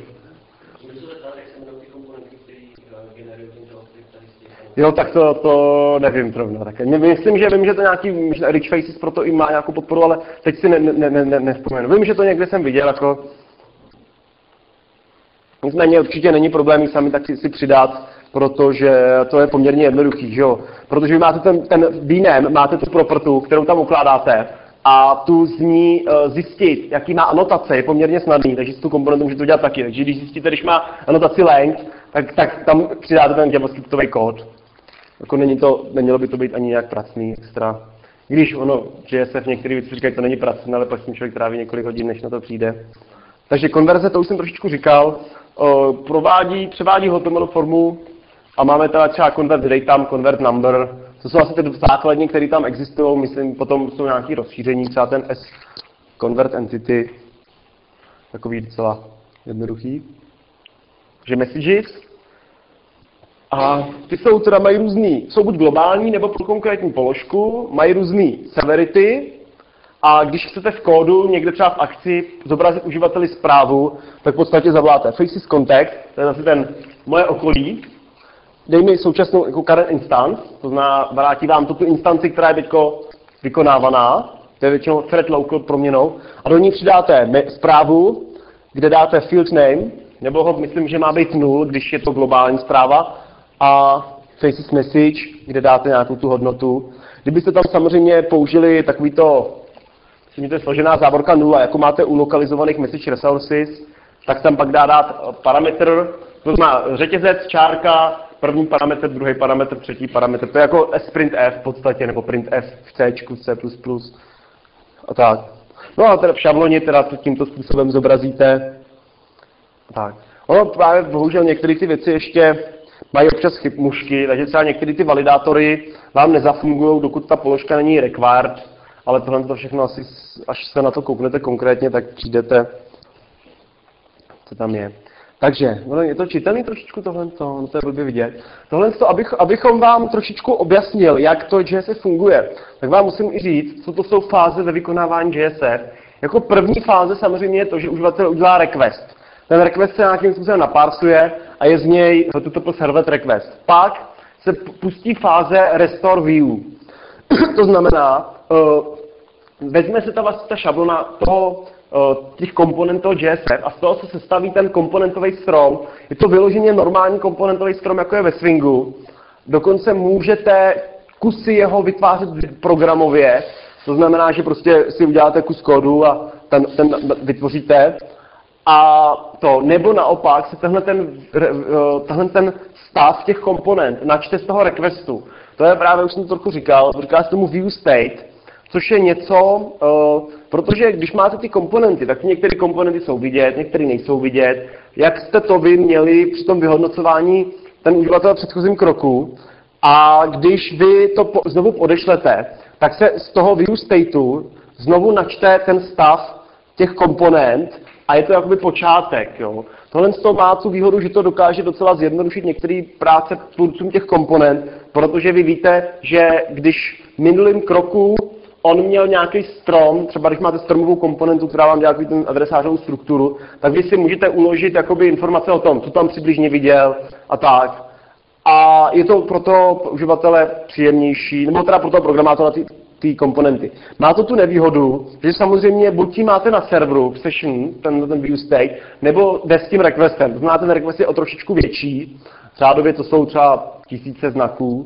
Jo, tak to nevím zrovna. Myslím, že to nějaký Rich Faces proto i má nějakou podporu, ale teď si nevzpomenu. Vím, že to někde jsem viděl, jako... Nicméně určitě není problém ji sami tak si přidat, protože to je poměrně jednoduchý, že jo? Protože vy máte ten výnem, máte tu propertu, kterou tam ukládáte a tu z ní zjistit, jaký má anotace, je poměrně snadný, takže si tu komponentu můžete udělat taky. Takže když zjistíte, když má anotaci length, tak tam přidáte ten javascriptový kód. Jako nemělo by to být ani nějak pracný extra. Když JSF některé věci říkají, to není pracné, ale pak s tím člověk tráví několik hodin, než na to přijde. Takže konverze, to už jsem trošičku říkal, převádí HTML formu a máme teda třeba convert datem, convert number. To jsou asi ty základní, které tam existují, myslím, potom jsou nějaké rozšíření, třeba ten S convert entity, takový docela jednoduchý. Takže messages. A ty mají různý, jsou buď globální nebo pro konkrétní položku, mají různý severity a když chcete v kódu někde třeba v akci zobrazit uživateli zprávu, tak v podstatě zavoláte faces contact, to je zase ten moje okolí, dej mi současnou jako current instance, to znamená, vrátí vám tu instanci, která je teď vykonávaná, to je většinou thread local proměnou, a do ní přidáte zprávu, kde dáte field name, nebo ho myslím, že má být 0, když je to globální zpráva, a faces message, kde dáte nějakou tu hodnotu. Kdybyste tam samozřejmě použili takovýto, myslím, to je složená závorka 0, jako máte u lokalizovaných message resources, tak tam pak dát parametr, to znamená řetězec, čárka, první parametr, druhý parametr, třetí parametr. To je jako sprintf v podstatě, nebo printf v C, C++ a tak. No a teda v šabloně teda tímto způsobem zobrazíte. Tak. Ono právě bohužel některé ty věci ještě mají občas chybmušky, takže třeba některé ty validátory vám nezafungují, dokud ta položka není required, ale tohle to všechno asi, až se na to kouknete konkrétně, tak přijdete, co tam je. Takže, no je to čitelný trošičku tohle, no to je blbě vidět. Tohle, abychom vám trošičku objasnil, jak to JSF funguje, tak vám musím i říct, co to jsou fáze ve vykonávání JSF. Jako první fáze samozřejmě je to, že uživatel udělá request. Ten request se nějakým způsobem naparsuje a je z něj HTTP servlet request. Pak se pustí fáze restore view. To znamená, vezme se ta šablona těch komponentů JSF a z toho se sestaví ten komponentový strom. Je to vyloženě normální komponentový strom, jako je ve Swingu. Dokonce můžete kusy jeho vytvářet programově. To znamená, že prostě si uděláte kus kódu a ten vytvoříte. A to, nebo naopak se tenhle ten stav těch komponent načte z toho requestu. To je právě, už jsem to trochu říkal, říká se tomu view state, což je něco, protože když máte ty komponenty, tak některé komponenty jsou vidět, některé nejsou vidět. Jak jste to vy měli při tom vyhodnocování ten uživatel v předchozím kroku a když vy to znovu odešlete, tak se z toho view stateu znovu načte ten stav těch komponent a je to jakoby počátek. Jo. Tohle z toho má tu výhodu, že to dokáže docela zjednodušit některé práce tvůrcům těch komponent, protože vy víte, že když v minulém kroku on měl nějaký strom, třeba když máte stromovou komponentu, která vám dělá ten adresářovou strukturu, tak vy si můžete uložit jakoby informace o tom, co tam přibližně viděl a tak. A je to pro toho uživatele příjemnější, nebo teda pro toho programátora ty komponenty. Má to tu nevýhodu, že samozřejmě buď tím máte na serveru v session, ten view state, nebo jde s tím requestem. To znamená, ten request je o trošičku větší, řádově to jsou třeba 1000 znaků.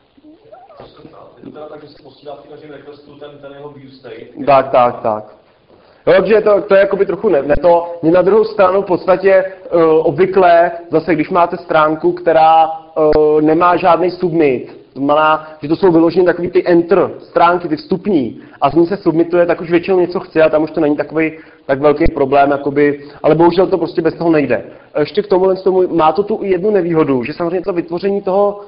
Je to teda tak, že se posílá v každém requestu ten jeho view state? Tak. Jo, takže to je jakoby trochu mě na druhou stranu v podstatě obvykle, zase když máte stránku, která nemá žádný submit, to znamená, že to jsou vyložené takový ty enter stránky, ty vstupní, a z ní se submituje, tak už většinou něco chce a tam už to není takový tak velký problém, jakoby, ale bohužel to prostě bez toho nejde. Ještě k tomu má to tu jednu nevýhodu, že samozřejmě to vytvoření toho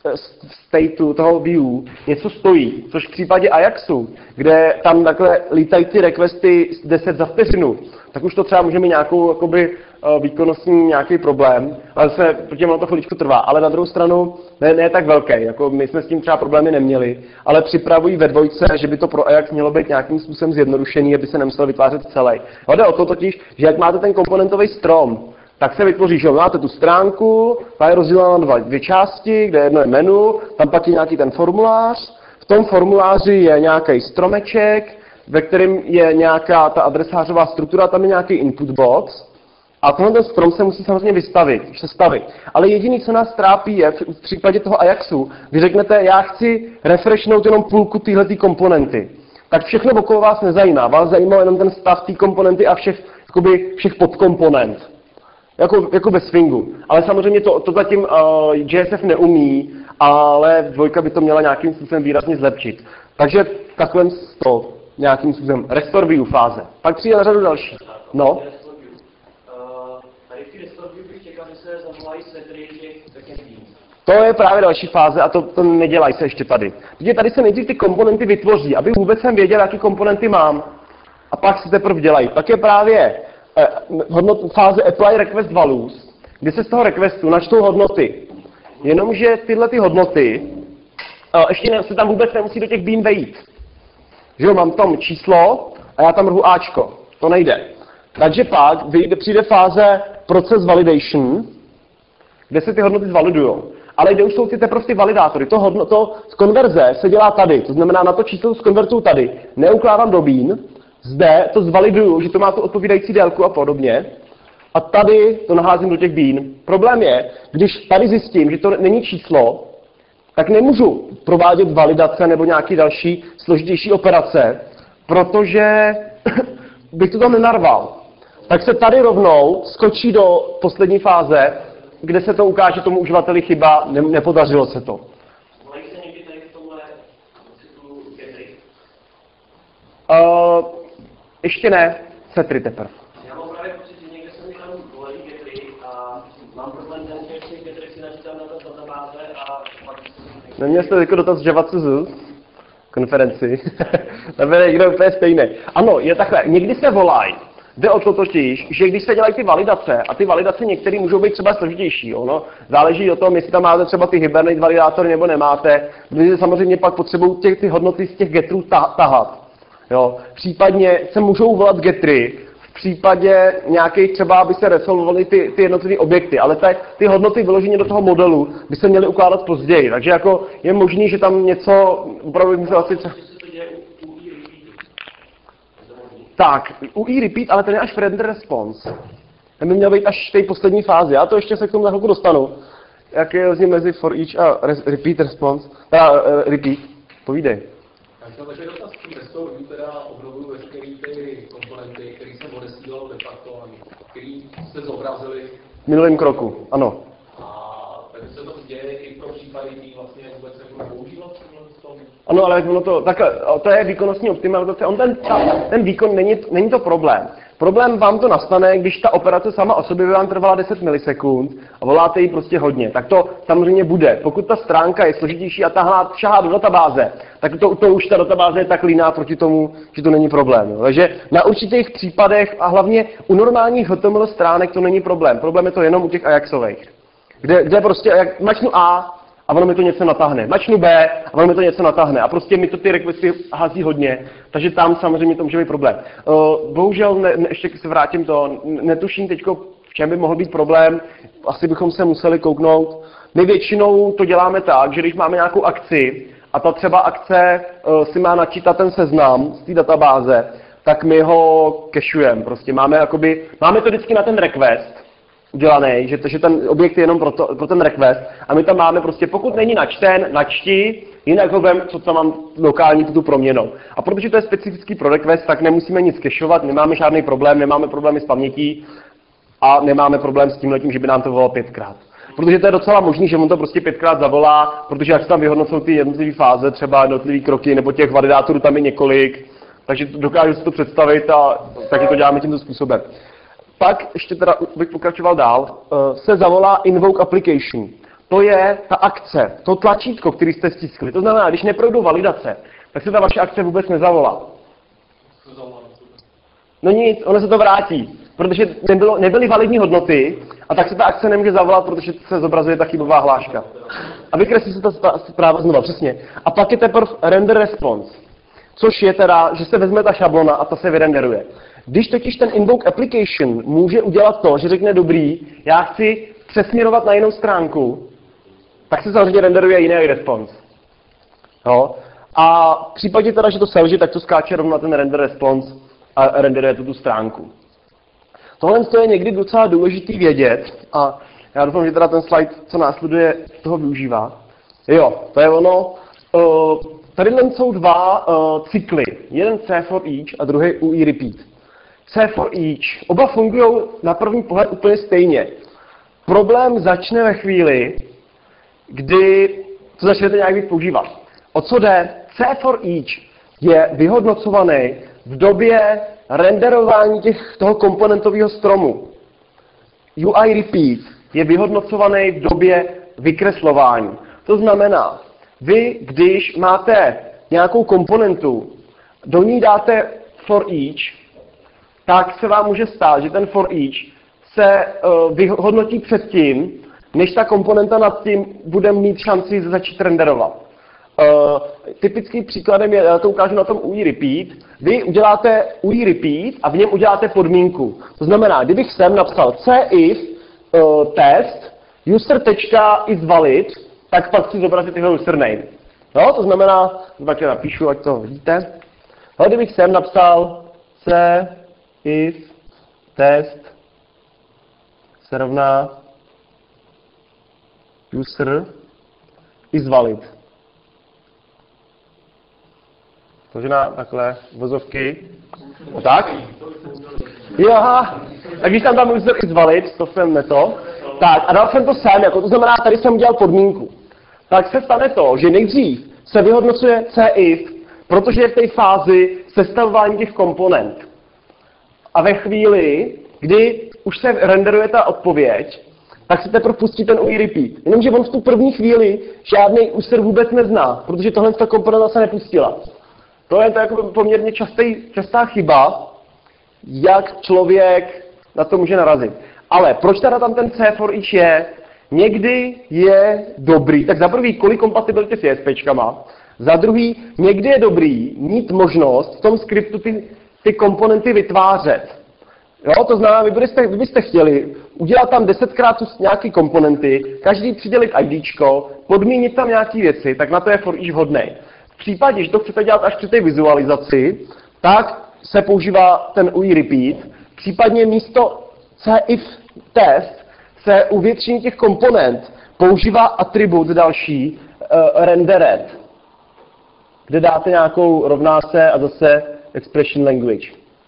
stateu, toho view, něco stojí, což v případě Ajaxu, kde tam takhle lítají ty requesty 10 za vteřinu, tak už to třeba může mít nějakou jakoby, výkonnostní nějaký problém, ale protože ono to chviličku trvá. Ale na druhou stranu ne tak velký, jako my jsme s tím třeba problémy neměli, ale připravují ve dvojce, že by to pro Ajax mělo být nějakým způsobem zjednodušený, aby se nemusel vytvářet celý. Jde o to totiž, že jak máte ten komponentový strom, tak se vytvoří, že máte tu stránku, ta je rozdělena na dvě části, kde jedno je menu, tam pak je nějaký ten formulář, v tom formuláři je nějaký stromeček, ve kterém je nějaká ta adresářová struktura, tam je nějaký input box a tenhle ten strom se musí samozřejmě sestavit. Ale jediný, co nás trápí, je v případě toho Ajaxu, vy řeknete, já chci refreshnout jenom půlku téhletý komponenty. Tak všechno okolo vás nezajímá, vás zajímá jenom ten stav té komponenty a všech podkomponent. Jako ve Swingu. Ale samozřejmě to zatím JSF neumí, ale dvojka by to měla nějakým způsobem výrazně zlepšit. Takže takhle to nějakým způsobem restore view fáze. Pak přijde na řadu další. No. Tady v té restore view bych čekal, že se zavolají setry těch backendů. To je právě další fáze a to nedělají se ještě tady. Protože tady se nejdřív ty komponenty vytvoří, aby vůbec jsem věděl, jaký komponenty mám. A pak se teprve dělají. Pak je právě fáze apply request values, kdy se z toho requestu načtou hodnoty. Jenomže tyhle ty hodnoty ještě se tam vůbec nemusí do těch bean vejít. Že jo, mám tam číslo a já tam rvu Ačko. To nejde. Takže pak přijde fáze process validation, kde se ty hodnoty zvalidujou. Ale kde už jsou teprve ty validátory. To z konverze se dělá tady. To znamená, na to číslo zkonvertuju tady. Neukládám do bean, zde to zvaliduju, že to má tu odpovídající délku a podobně. A tady to naházím do těch bean. Problém je, když tady zjistím, že to není číslo, tak nemůžu provádět validace nebo nějaké další složitější operace, protože bych to tam nenarval. Tak se tady rovnou skočí do poslední fáze, kde se to ukáže tomu uživateli chyba, nepodařilo se to. Volají se někdy tady v tomhle cyklu getry? Ještě ne, setry teprve. Já mám právě pocit, že někde se mi tam volají getry a mám problém ten, že si getry si načítám na to databáze a pak... Neměl jste jako dotaz Java.cz konferenci. Tam je někdo úplně stejný. Ano, je takhle. Někdy se volají. Jde o to totiž, že když se dělají ty validace, a ty validace některé můžou být třeba složitější, jo, no, záleží o tom, jestli tam máte třeba ty Hibernate validátory nebo nemáte, protože samozřejmě pak potřebují ty hodnoty z těch getrů tahat. Jo. Případně se můžou volat getry, v případě nějakých třeba, aby se resolvovaly ty jednotlivé objekty, ale ty hodnoty vyloženě do toho modelu by se měly ukládat později, takže jako je možný, že tam něco opravdu musel asi... Tak, u e-repeat, ale ten je až v render response. Ten by měl být až v té poslední fázi. Já to ještě se k tomu za chvilku dostanu. Jak je rozdíl mezi for each a repeat response? Repeat. Povídej. Já jsem takový dotaz, v testu teda obnovuju veškerý ty komponenty, které jsem odesílal de facto, který se zobrazili. V minulém kroku, ano. A takže se to děje i pro případy, kdy vlastně vůbec nebudu používat v tom? Ano, ale ono to, takhle, to je výkonnostní optimalizace. Ten výkon není to problém. Problém vám to nastane, když ta operace sama o sobě by vám trvala 10 milisekund a voláte ji prostě hodně. Tak to samozřejmě bude. Pokud ta stránka je složitější a šahá do databáze, tak to už ta databáze je tak líná proti tomu, že to není problém. Jo. Takže na určitých případech a hlavně u normálních HTML stránek to není problém. Problém je to jenom u těch Ajaxových. Kde prostě, jak mačnu A, a ono mi to něco natáhne. Mačnu B a ono mi to něco natáhne. A prostě mi to ty requesty hází hodně, takže tam samozřejmě to může být problém. Bohužel, ještě se vrátím netuším teďko, v čem by mohl být problém, asi bychom se museli kouknout. My většinou to děláme tak, že když máme nějakou akci a ta třeba akce si má načítat ten seznam z té databáze, tak my ho cachujeme. Prostě máme to vždycky na ten request, udělaný, že ten objekt je jenom pro ten request a my tam máme prostě, pokud není načten, načti, jinak ho vem, co tam mám lokální tu proměnou. A protože to je specifický pro request, tak nemusíme nic cachovat, nemáme žádný problém, nemáme problémy s pamětí a nemáme problém s tímhletím, že by nám to volalo 5krát. Protože to je docela možný, že on to prostě 5krát zavolá, protože jak se tam vyhodnocou ty jednotlivé fáze, třeba jednotlivé kroky, nebo těch validátorů tam je několik, takže dokážu si to představit a taky to děláme tímto způsobem. Pak, ještě teda bych pokračoval dál, se zavolá invoke application. To je ta akce, to tlačítko, který jste stiskli. To znamená, když neprojdou validace, tak se ta vaše akce vůbec nezavolá. No nic, ono se to vrátí, protože nebyly validní hodnoty a tak se ta akce nemůže zavolat, protože se zobrazuje ta chybová hláška. A vykreslí se ta zpráva znova, přesně. A pak je teprve render response, což je teda, že se vezme ta šablona a ta se vyrenderuje. Když totiž ten invoke application může udělat to, že řekne dobrý, já chci přesměrovat na jinou stránku, tak se samozřejmě renderuje jiný response. Jo? A v případě teda, že to selže, tak to skáče rovnou na ten render response a renderuje tu stránku. Tohle je někdy docela důležitý vědět a já doufám, že teda ten slide, co následuje, toho využívá. Jo, to je ono. Tady jsou dva cykly. Jeden C for each a druhý UI repeat. C for each. Oba fungují na první pohled úplně stejně. Problém začne ve chvíli, kdy to začnete nějak víc používat. O co jde? C for each je vyhodnocovaný v době renderování toho komponentového stromu. UI repeat je vyhodnocovaný v době vykreslování. To znamená, vy, když máte nějakou komponentu, do ní dáte for each, tak se vám může stát, že ten for each se vyhodnotí předtím, než ta komponenta nad tím bude mít šanci začít renderovat. Typickým příkladem je, já to ukážu na tom UI repeat, vy uděláte UI repeat a v něm uděláte podmínku. To znamená, kdybych sem napsal if test user.isValid, tak pak chci zobrazit jeho username. No, to znamená, tak napíšu, ať to vidíte. No, kdybych sem napsal if test se rovná user is valid. To znamená takhle vozovky. Tak? Jo, aha. A když tam user is valid, to jsem neto. Tak, a dal jsem to sem, jako to znamená, tady jsem udělal podmínku. Tak se stane to, že nejdřív se vyhodnocuje if, protože je v té fázi sestavování těch komponent. A ve chvíli, kdy už se renderuje ta odpověď, tak se teprve pustí ten UI repeat. Jenomže on v tu první chvíli žádný user vůbec nezná, protože tohle ta komponenta se nepustila. To je jako poměrně častá chyba, jak člověk na to může narazit. Ale proč teda tam ten C for each je? Někdy je dobrý, tak za prvý, kolik kompatibility s ESPčkama, za druhý, někdy je dobrý mít možnost v tom skriptu ty komponenty vytvářet. Jo, to znamená, vy byste chtěli udělat tam 10krát nějaké komponenty, každý přidělit IDčko, podmínit tam nějaké věci, tak na to je for each vhodný. V případě, že to chcete dělat až při té vizualizaci, tak se používá ten UI repeat, případně místo CIF test se u většiny těch komponent používá atribut další rendered, kde dáte nějakou rovná se a zase expression language.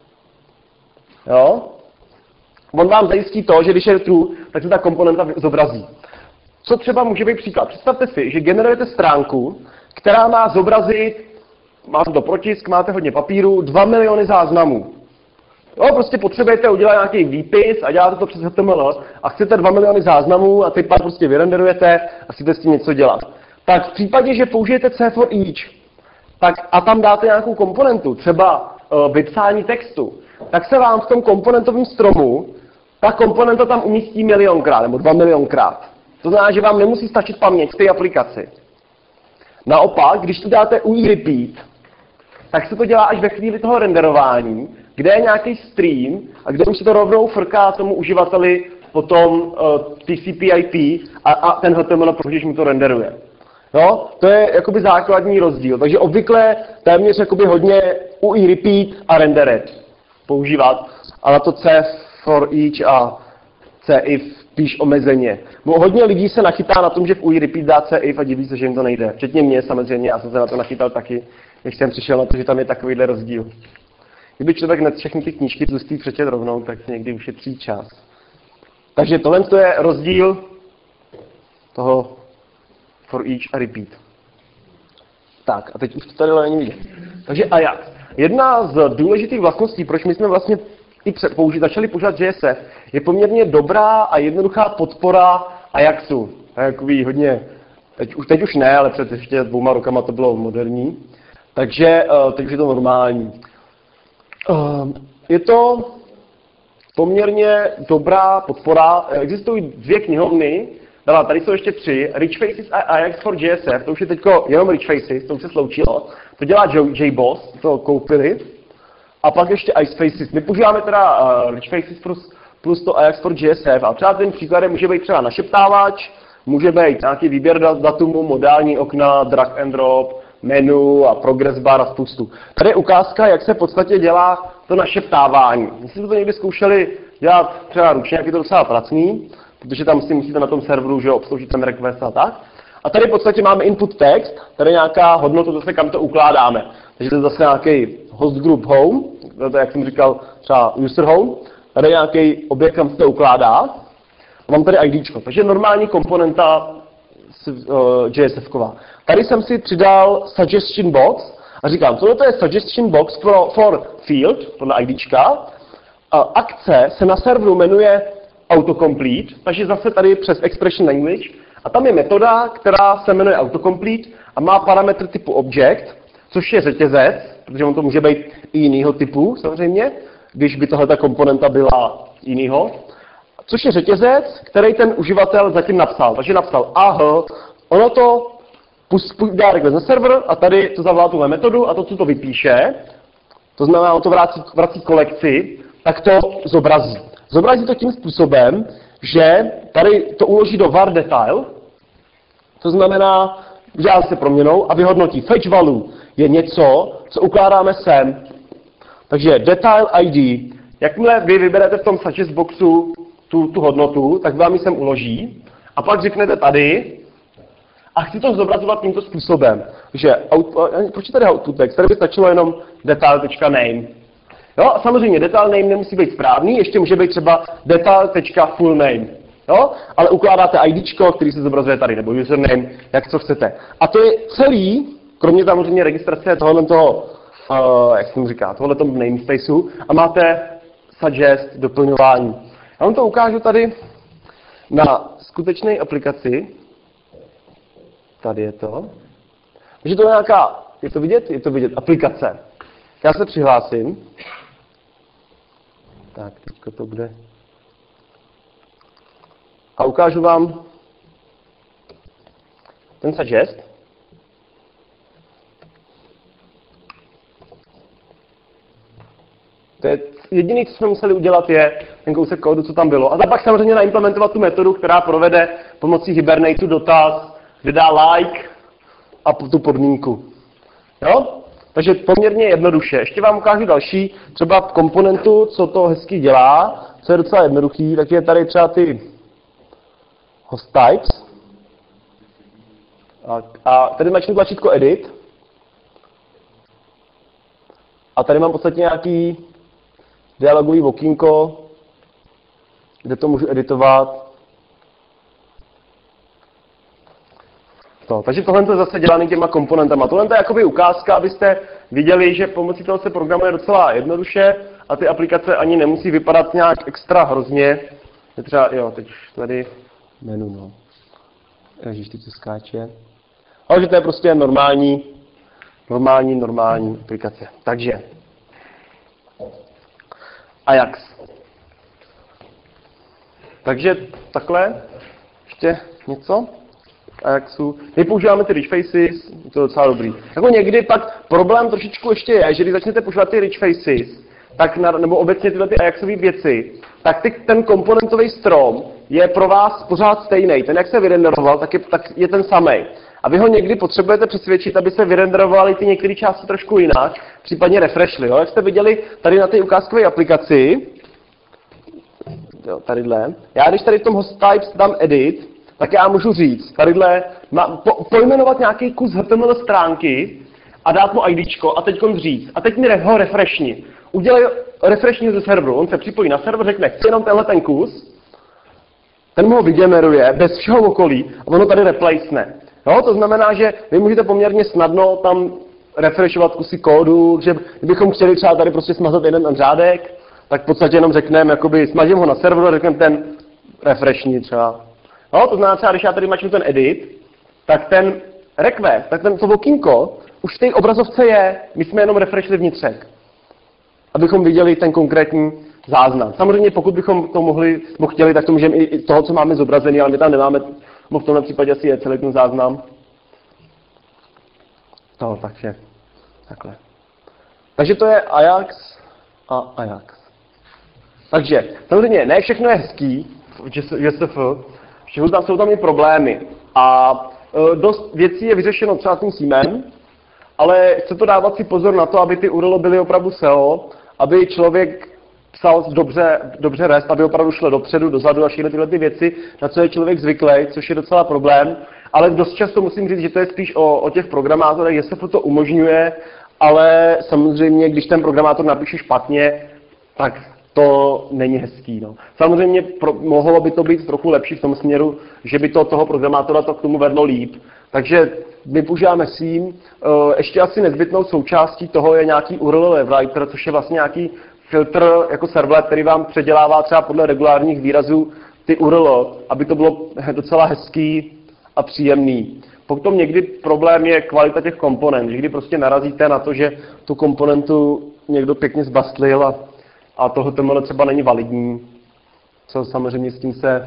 Jo? On vám zajistí to, že když je true, tak se ta komponenta zobrazí. Co třeba může být příklad? Představte si, že generujete stránku, která má zobrazit, máte to protisk, máte hodně papíru, 2 miliony záznamů. Jo, prostě potřebujete udělat nějaký výpis a děláte to přes HTML a chcete 2 miliony záznamů a ty pak prostě vyrenderujete a chcete s tím něco dělat. Tak v případě, že použijete C for each, tak a tam dáte nějakou komponentu, třeba vypsání textu, tak se vám v tom komponentovém stromu ta komponenta tam umístí milionkrát nebo 2 milionkrát. To znamená, že vám nemusí stačit paměť v té aplikaci. Naopak, když tu dáte UI repeat, tak se to dělá až ve chvíli toho renderování, kde je nějaký stream a kde už se to rovnou frká tomu uživateli potom TCP/IP a ten HTML, protože mu to renderuje. No, to je jakoby základní rozdíl. Takže obvykle téměř jakoby hodně UI repeat a rendered používat, a na to C for each a CIF píš omezeně. Bo hodně lidí se nachytá na tom, že v UI repeat dá CIF a diví se, že jim to nejde. Včetně mě samozřejmě, já jsem se na to nachytal taky, když jsem přišel na to, že tam je takovýhle rozdíl. Kdyby člověk na všechny ty knížky tlustý přečet rovnou, tak se někdy ušetří čas. Takže tohle je rozdíl toho for each a repeat. Tak, a teď už to tady není vidět. Takže Ajax. Jedna z důležitých vlastností, proč my jsme vlastně i začali používat JSF, je poměrně dobrá a jednoduchá podpora Ajaxu. Takový hodně, teď už ne, ale před ještě 2 rokama to bylo moderní. Takže teď už je to normální. Je to poměrně dobrá podpora. Existují 2 knihovny, tady jsou ještě 3, Rich Faces a Ajax for JSF, to už je teď jenom Rich Faces, to už se sloučilo. To dělá JBoss, to koupili. A pak ještě Ice Faces. My používáme teda Rich Faces plus to Ajax for JSF. A třeba ten příkladem může být třeba našeptávač, může být nějaký výběr datumu, modální okna, drag and drop, menu a progress bar a spoustu. Tady je ukázka, jak se v podstatě dělá to našeptávání. My jsme to někdy zkoušeli dělat třeba ručně, jak je to docela pracný, protože tam si musíte na tom serveru, že obsloužit ten request a tak. A tady v podstatě máme input text, tady je nějaká hodnota zase, kam to ukládáme. Takže to je zase nějaký host group home, to je, jak jsem říkal, třeba user home. Tady je nějaký objekt, kam se to ukládá. A mám tady IDčko, takže normální komponenta JSF-ková. Tady jsem si přidal suggestion box a říkám, tohle je suggestion box for field, podle IDčka. Akce se na serveru jmenuje autocomplete, takže zase tady přes expression language. A tam je metoda, která se jmenuje autocomplete a má parametr typu object, což je řetězec, protože on to může být i jinýho typu samozřejmě, když by tahle komponenta byla jinýho. Což je řetězec, který ten uživatel zatím napsal. Takže napsal ono to dá request na server a tady to zavolá tuhle metodu a to, co to vypíše, to znamená, on to vrací kolekci, tak to zobrazí. Zobrazí to tím způsobem, že tady to uloží do var detail, to znamená, dělá se proměnou a vyhodnotí fetch value je něco, co ukládáme sem. Takže detail ID, jakmile vy vyberete v tom suggest boxu tu hodnotu, tak vám ji sem uloží a pak řeknete tady a chci to zobrazovat tímto způsobem. Takže proč je tady output text? Tady by stačilo jenom detail.name. Jo, a samozřejmě detail name nemusí být správný, ještě může být třeba detail.full name. Jo, ale ukládáte IDčko, který se zobrazuje tady, nebo username, jak co chcete. A to je celý, kromě samozřejmě registrace tohoto, jak jsem říká, tohoto namespaceu, a máte suggest, doplňování. Já vám to ukážu tady na skutečné aplikaci. Tady je to. Takže to je nějaká, je to vidět? Je to vidět, aplikace. Já se přihlásím. Tak, teďko to bude. A ukážu vám ten suggest. To je jediné, co jsme museli udělat, je ten kousek kódu, co tam bylo. A tak pak samozřejmě naimplementovat tu metodu, která provede pomocí Hibernateu dotaz, kde dá like a tu podmínku. Jo? Takže poměrně jednoduše. Ještě vám ukážu další, třeba komponentu, co to hezky dělá, co je docela jednoduchý, tak je tady třeba ty host types. A tady mačknu tlačítko edit. A tady mám v podstatě nějaký dialogový okýnko, kde to můžu editovat. Takže tohle je zase dělané těma komponentama. Tohle je jakoby ukázka, abyste viděli, že pomocí toho se programuje docela jednoduše a ty aplikace ani nemusí vypadat nějak extra hrozně. Je třeba, jo, teď tady menu, no. Ježiš, teď se skáče. Ale že to je prostě normální aplikace. Takže Ajax. Takže takhle, ještě něco Ajaxu. My používáme ty rich faces, je to docela dobrý. Jako někdy pak problém trošičku ještě je, že když začnete používat ty rich faces, tak nebo obecně tyhle ty Ajaxové věci, tak ten komponentový strom je pro vás pořád stejný. Ten, jak se vyrenderoval, tak je ten samej. A vy ho někdy potřebujete přesvědčit, aby se vyrenderovaly ty některé části trošku jinak, případně refreshly. Jak jste viděli tady na té ukázkové aplikaci, jo, tadyhle, já když tady v tom host types dám edit, tak já můžu říct, tadyhle, pojmenovat nějaký kus HTML stránky a dát mu IDčko a teď říct. A teď mi ho refreshni. Udělej refreshni ze serveru, on se připojí na server, řekne, chci jenom tenhle ten kus, ten mu ho vygeneruje bez všeho okolí a ono tady replacene. No, to znamená, že vy můžete poměrně snadno tam refreshovat kusy kódu, že kdybychom chtěli třeba tady prostě smazat jeden řádek, tak v podstatě jenom řekneme, jakoby smažím ho na serveru a řekneme ten refreshni třeba. No, to znamená třeba, když já tady mačnu ten edit, tak ten request, tak to okýnko už v té obrazovce je, my jsme jenom refreshli vnitřek, abychom viděli ten konkrétní záznam. Samozřejmě pokud bychom to chtěli, tak to můžeme i toho, co máme zobrazený, ale my tam nemáme, v tomhle případě asi je celý ten záznam. Takže takhle. Takže to je Ajax a Ajax. Takže samozřejmě ne všechno je hezký v JSF, jsou tam i problémy. A dost věcí je vyřešeno třeba tím SEAMem, ale chce to dávat si pozor na to, aby ty URL byly opravdu SEO, aby člověk psal dobře REST, aby opravdu šlo dopředu, dozadu a všechny tyhle ty věci, na co je člověk zvyklý, což je docela problém. Ale dost často musím říct, že to je spíš o těch programátorech, jestli to umožňuje, ale samozřejmě, když ten programátor napíše špatně, tak to není hezký. No. Samozřejmě mohlo by to být trochu lepší v tom směru, že by to toho programátora to k tomu vedlo líp. Takže my používáme SEAM. Ještě asi nezbytnou součástí toho je nějaký URL writer, což je vlastně nějaký filtr jako servlet, který vám předělává třeba podle regulárních výrazů ty URL, aby to bylo docela hezký a příjemný. Potom někdy problém je kvalita těch komponent, že kdy prostě narazíte na to, že tu komponentu někdo pěkně zbastlil a toho HTML třeba není validní, co samozřejmě s tím se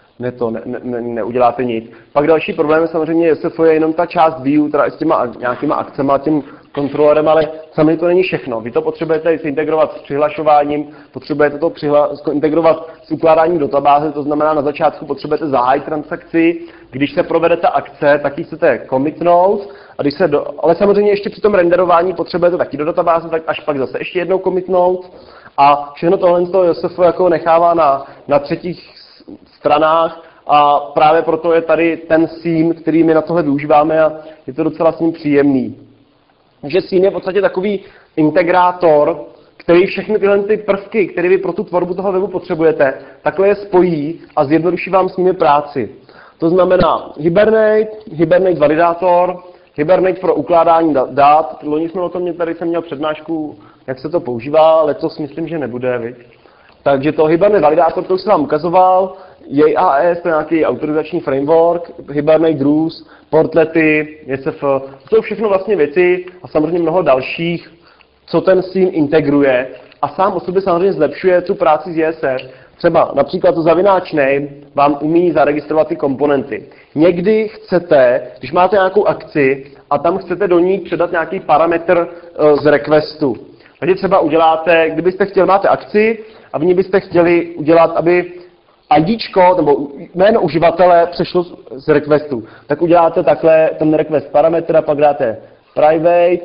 neuděláte nic. Pak další problém je samozřejmě, SF je jenom ta část view, teda i s těma nějakýma akcema, tím kontrolerem, ale sami to není všechno. Vy to potřebujete integrovat s přihlašováním, potřebujete to integrovat s ukládáním databáze, to znamená na začátku potřebujete zahájit transakci, když se provede ta akce, tak ji chcete commitnout, ale samozřejmě ještě při tom renderování potřebujete taky do databáze, tak až pak zase ještě jednou commitnout a všechno tohle z toho JSF jako nechává na třetích stranách a právě proto je tady ten SEAM, který my na tohle využíváme a je to docela s ním příjemný. Takže SEAM je v podstatě takový integrátor, který všechny tyhle ty prvky, které vy pro tu tvorbu toho webu potřebujete, takhle je spojí a zjednoduší vám s nimi práci. To znamená Hibernate validátor, Hibernate pro ukládání dat. Loni jsme o tom tady jsem měl přednášku, jak se to používá, letos myslím, že nebude, viď? Takže to Hibernate validátor, to už jsem vám ukazoval, JAS, to je nějaký autorizační framework, Hibernate Rules, portlety, JSF, to jsou všechno vlastně věci a samozřejmě mnoho dalších, co ten SEAM integruje. a sám o sobě samozřejmě zlepšuje tu práci s JSF. Třeba například to zavináč name vám umí zaregistrovat ty komponenty. Někdy chcete, když máte nějakou akci a tam chcete do ní předat nějaký parametr z requestu. Takže třeba uděláte, kdybyste chtěli, máte akci a v ní byste chtěli udělat, aby IDčko nebo jméno uživatele přešlo z requestu. Tak uděláte takhle ten request parametr a pak dáte private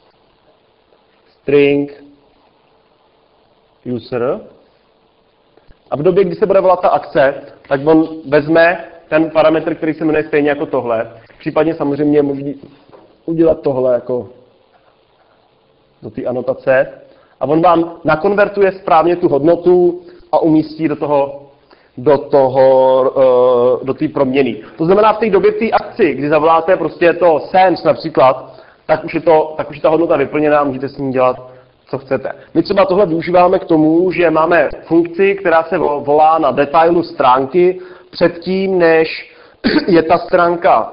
string user. A v době, kdy se bude volat ta akce, tak on vezme ten parametr, který se jmenuje stejně jako tohle. Případně samozřejmě může udělat tohle jako do té anotace. A on vám nakonvertuje správně tu hodnotu a umístí do té proměny. To znamená v té době v té akci, kdy zavoláte prostě to sense například, tak už je ta hodnota vyplněná a můžete s ní dělat, co chcete. My třeba tohle využíváme k tomu, že máme funkci, která se volá na detailu stránky předtím, než je ta stránka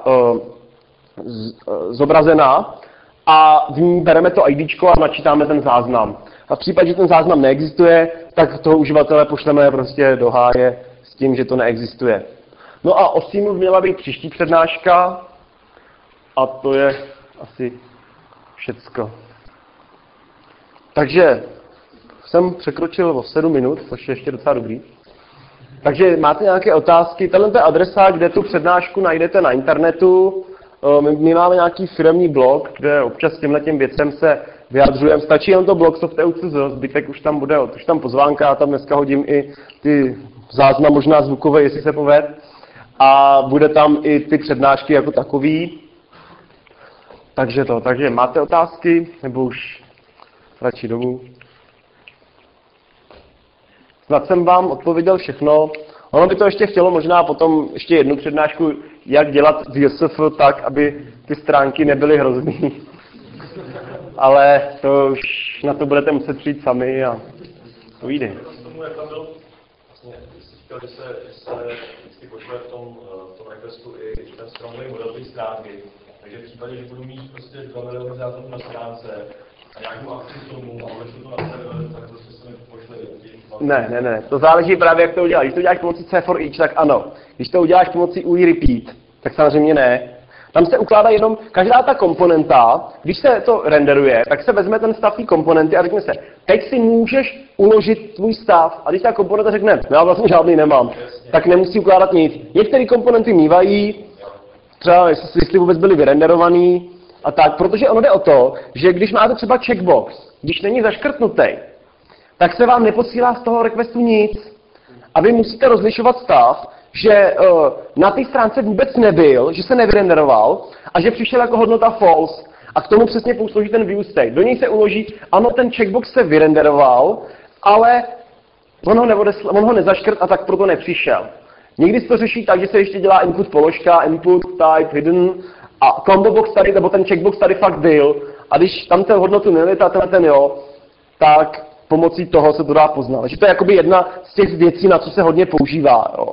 zobrazená a v ní bereme to IDčko a načítáme ten záznam. A v případě, že ten záznam neexistuje, tak toho uživatele pošleme prostě do háje s tím, že to neexistuje. No a o Seamu měla být příští přednáška a to je asi všecko. Takže jsem překročil o 7 minut, což je ještě docela dobrý. Takže máte nějaké otázky? Tahle je adresa, kde tu přednášku najdete na internetu. My máme nějaký firemní blog, kde občas těmhletěm věcem se vyjadřujeme. Stačí jen to blog Soft.eu.cz, zbytek už tam bude, už tam pozvánka, já tam dneska hodím i ty záznam, možná zvukové, jestli se povede. A bude tam i ty přednášky jako takový. Takže máte otázky, nebo už radši domů? Snad jsem vám odpověděl všechno. Ono by to ještě chtělo možná potom ještě jednu přednášku, jak dělat v JSF tak, aby ty stránky nebyly hrozný. Ale to už na to budete muset přijít sami a to jde. K tomu, jak tam byl, vlastně, jsi chtěl, že se vždycky pošle v tom requestu i ten strongly model té stránky. Takže v případě, že budu mít prostě 2 miliony záznamů na stránce a nějakou akci k tomu a odešlu to na server, tak prostě se mi pošle Ne, to záleží právě, jak to uděláš. Když to uděláš pomocí C4each, tak ano. Když to uděláš pomocí UI repeat, tak samozřejmě ne. Tam se ukládá jenom každá ta komponenta, když se to renderuje, tak se vezme ten stav té komponenty a řekne se, teď si můžeš uložit tvůj stav. A když ta komponenta řekne, já vlastně žádný nemám, tak nemusí ukládat nic. Některé komponenty mívají, třeba jestli vůbec byly vyrenderovaný a tak, protože ono jde o to, že když máte třeba checkbox, když není zaškrtnutý, tak se vám neposílá z toho requestu nic. A vy musíte rozlišovat stav, že na té stránce vůbec nebyl, že se nevyrenderoval a že přišel jako hodnota false. A k tomu přesně poslouží ten view state. Do něj se uloží, ano, ten checkbox se vyrenderoval, ale on ho nezaškrt a tak proto nepřišel. Někdy se to řeší tak, že se ještě dělá input položka, input, type, hidden a combo box tady, nebo ten checkbox tady fakt byl. A když tam ten hodnotu nevěta, ten jo, tak pomocí toho se to dá poznat. Takže to je jakoby jedna z těch věcí, na co se hodně používá. Jo.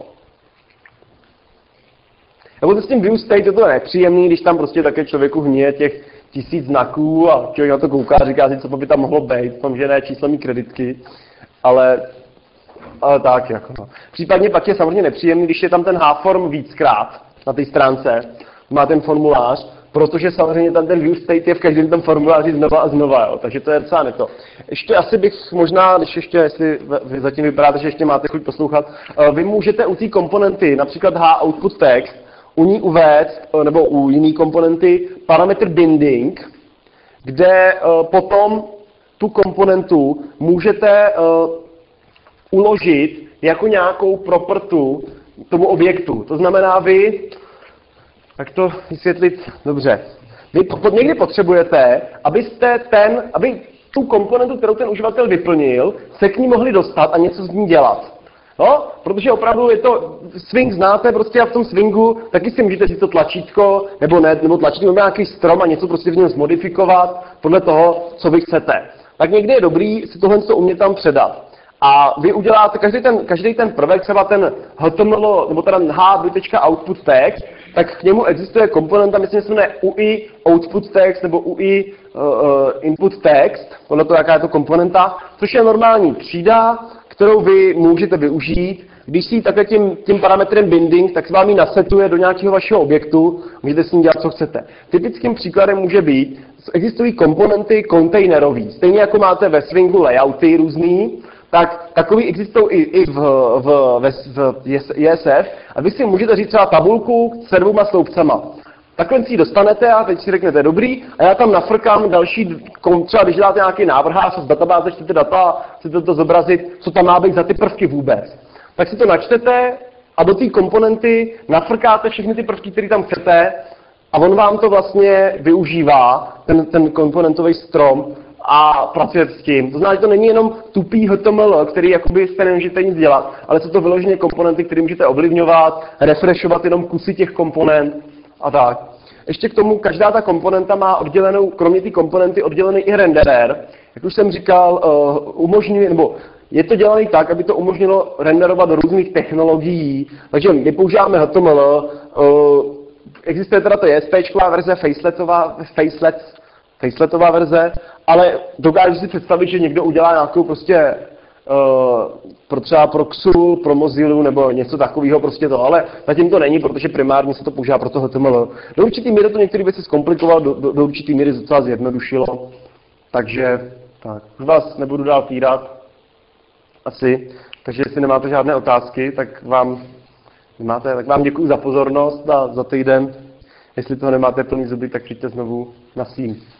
Nebo s tím view state je to nepříjemný, když tam prostě také člověku hníje těch 1000 znaků a člověk na to kouká a říká si, co by tam mohlo být, v tom, že ne číslo mý kreditky, ale tak jako no. Případně pak je samozřejmě nepříjemný, když je tam ten H-form víckrát na té stránce, má ten formulář, protože samozřejmě tam ten view state je v každém tom formuláři znova a znova, jo. Takže to je docela neto. Ještě asi bych možná, když ještě, jestli vy zatím vypadáte, že ještě máte chuť poslouchat, vy můžete u té komponenty, například H output text, u ní uvést, nebo u jiné komponenty, parametr binding, kde potom tu komponentu můžete uložit jako nějakou propertu tomu objektu. To znamená vy, jak to vysvětlit dobře, vy někdy potřebujete, aby tu komponentu, kterou ten uživatel vyplnil, se k ní mohli dostat a něco z ní dělat. No, protože opravdu je to, swing znáte prostě a v tom swingu taky si můžete říct to tlačítko, nebo ne, nebo tlačítko, nebo nějaký strom a něco prostě v něm zmodifikovat podle toho, co vy chcete. Tak někdy je dobrý si tohle umět tam předat. A vy uděláte každý ten prvek, třeba ten HTML, nebo teda h.output text, tak k němu existuje komponenta, myslím, že se jmenuje UI output text nebo UI input text, podle toho, jaká je to komponenta, což je normální třída, kterou vy můžete využít. Když si takhle tím parametrem binding, tak se vám ji nasetuje do nějakého vašeho objektu, můžete s ním dělat, co chcete. Typickým příkladem může být, existují komponenty kontejnerový. Stejně jako máte ve Swingu layouty různý, tak takový existují i v JSF a vy si můžete říct třeba tabulku s 2 sloupcama. Takhle si ji dostanete a teď si řeknete dobrý a já tam nafrkám další, třeba když děláte nějaký návrh z databáze, chcete data, chcete to zobrazit, co tam má být za ty prvky vůbec. Tak si to načtete a do té komponenty nafrkáte všechny ty prvky, které tam chcete a on vám to vlastně využívá, ten komponentový strom a pracuje s tím. To znamená, že to není jenom tupý HTML, který jakoby jste nemůžete nic dělat, ale jsou to vyloženě komponenty, které můžete ovlivňovat, refreshovat jenom kusy těch komponent a tak. Ještě k tomu, každá ta komponenta má oddělenou, kromě té komponenty, oddělený i renderer. Jak už jsem říkal, umožňuje, nebo je to dělané tak, aby to umožnilo renderovat do různých technologií. Takže my používáme HTML, existuje teda to JSPčková verze, faceletová verze, ale dokážu si představit, že někdo udělá nějakou prostě třeba pro XUL, pro Mozilla nebo něco takového prostě to, ale zatím to není, protože primárně se to používá pro to HTML. Do určitý míry to některé věci zkomplikovalo, do určitý míry docela zjednodušilo, takže tak, už vás nebudu dál týrat, asi, takže jestli nemáte žádné otázky, tak vám děkuji za pozornost a za týden, jestli toho nemáte plný zuby, tak přijďte znovu na SEAM.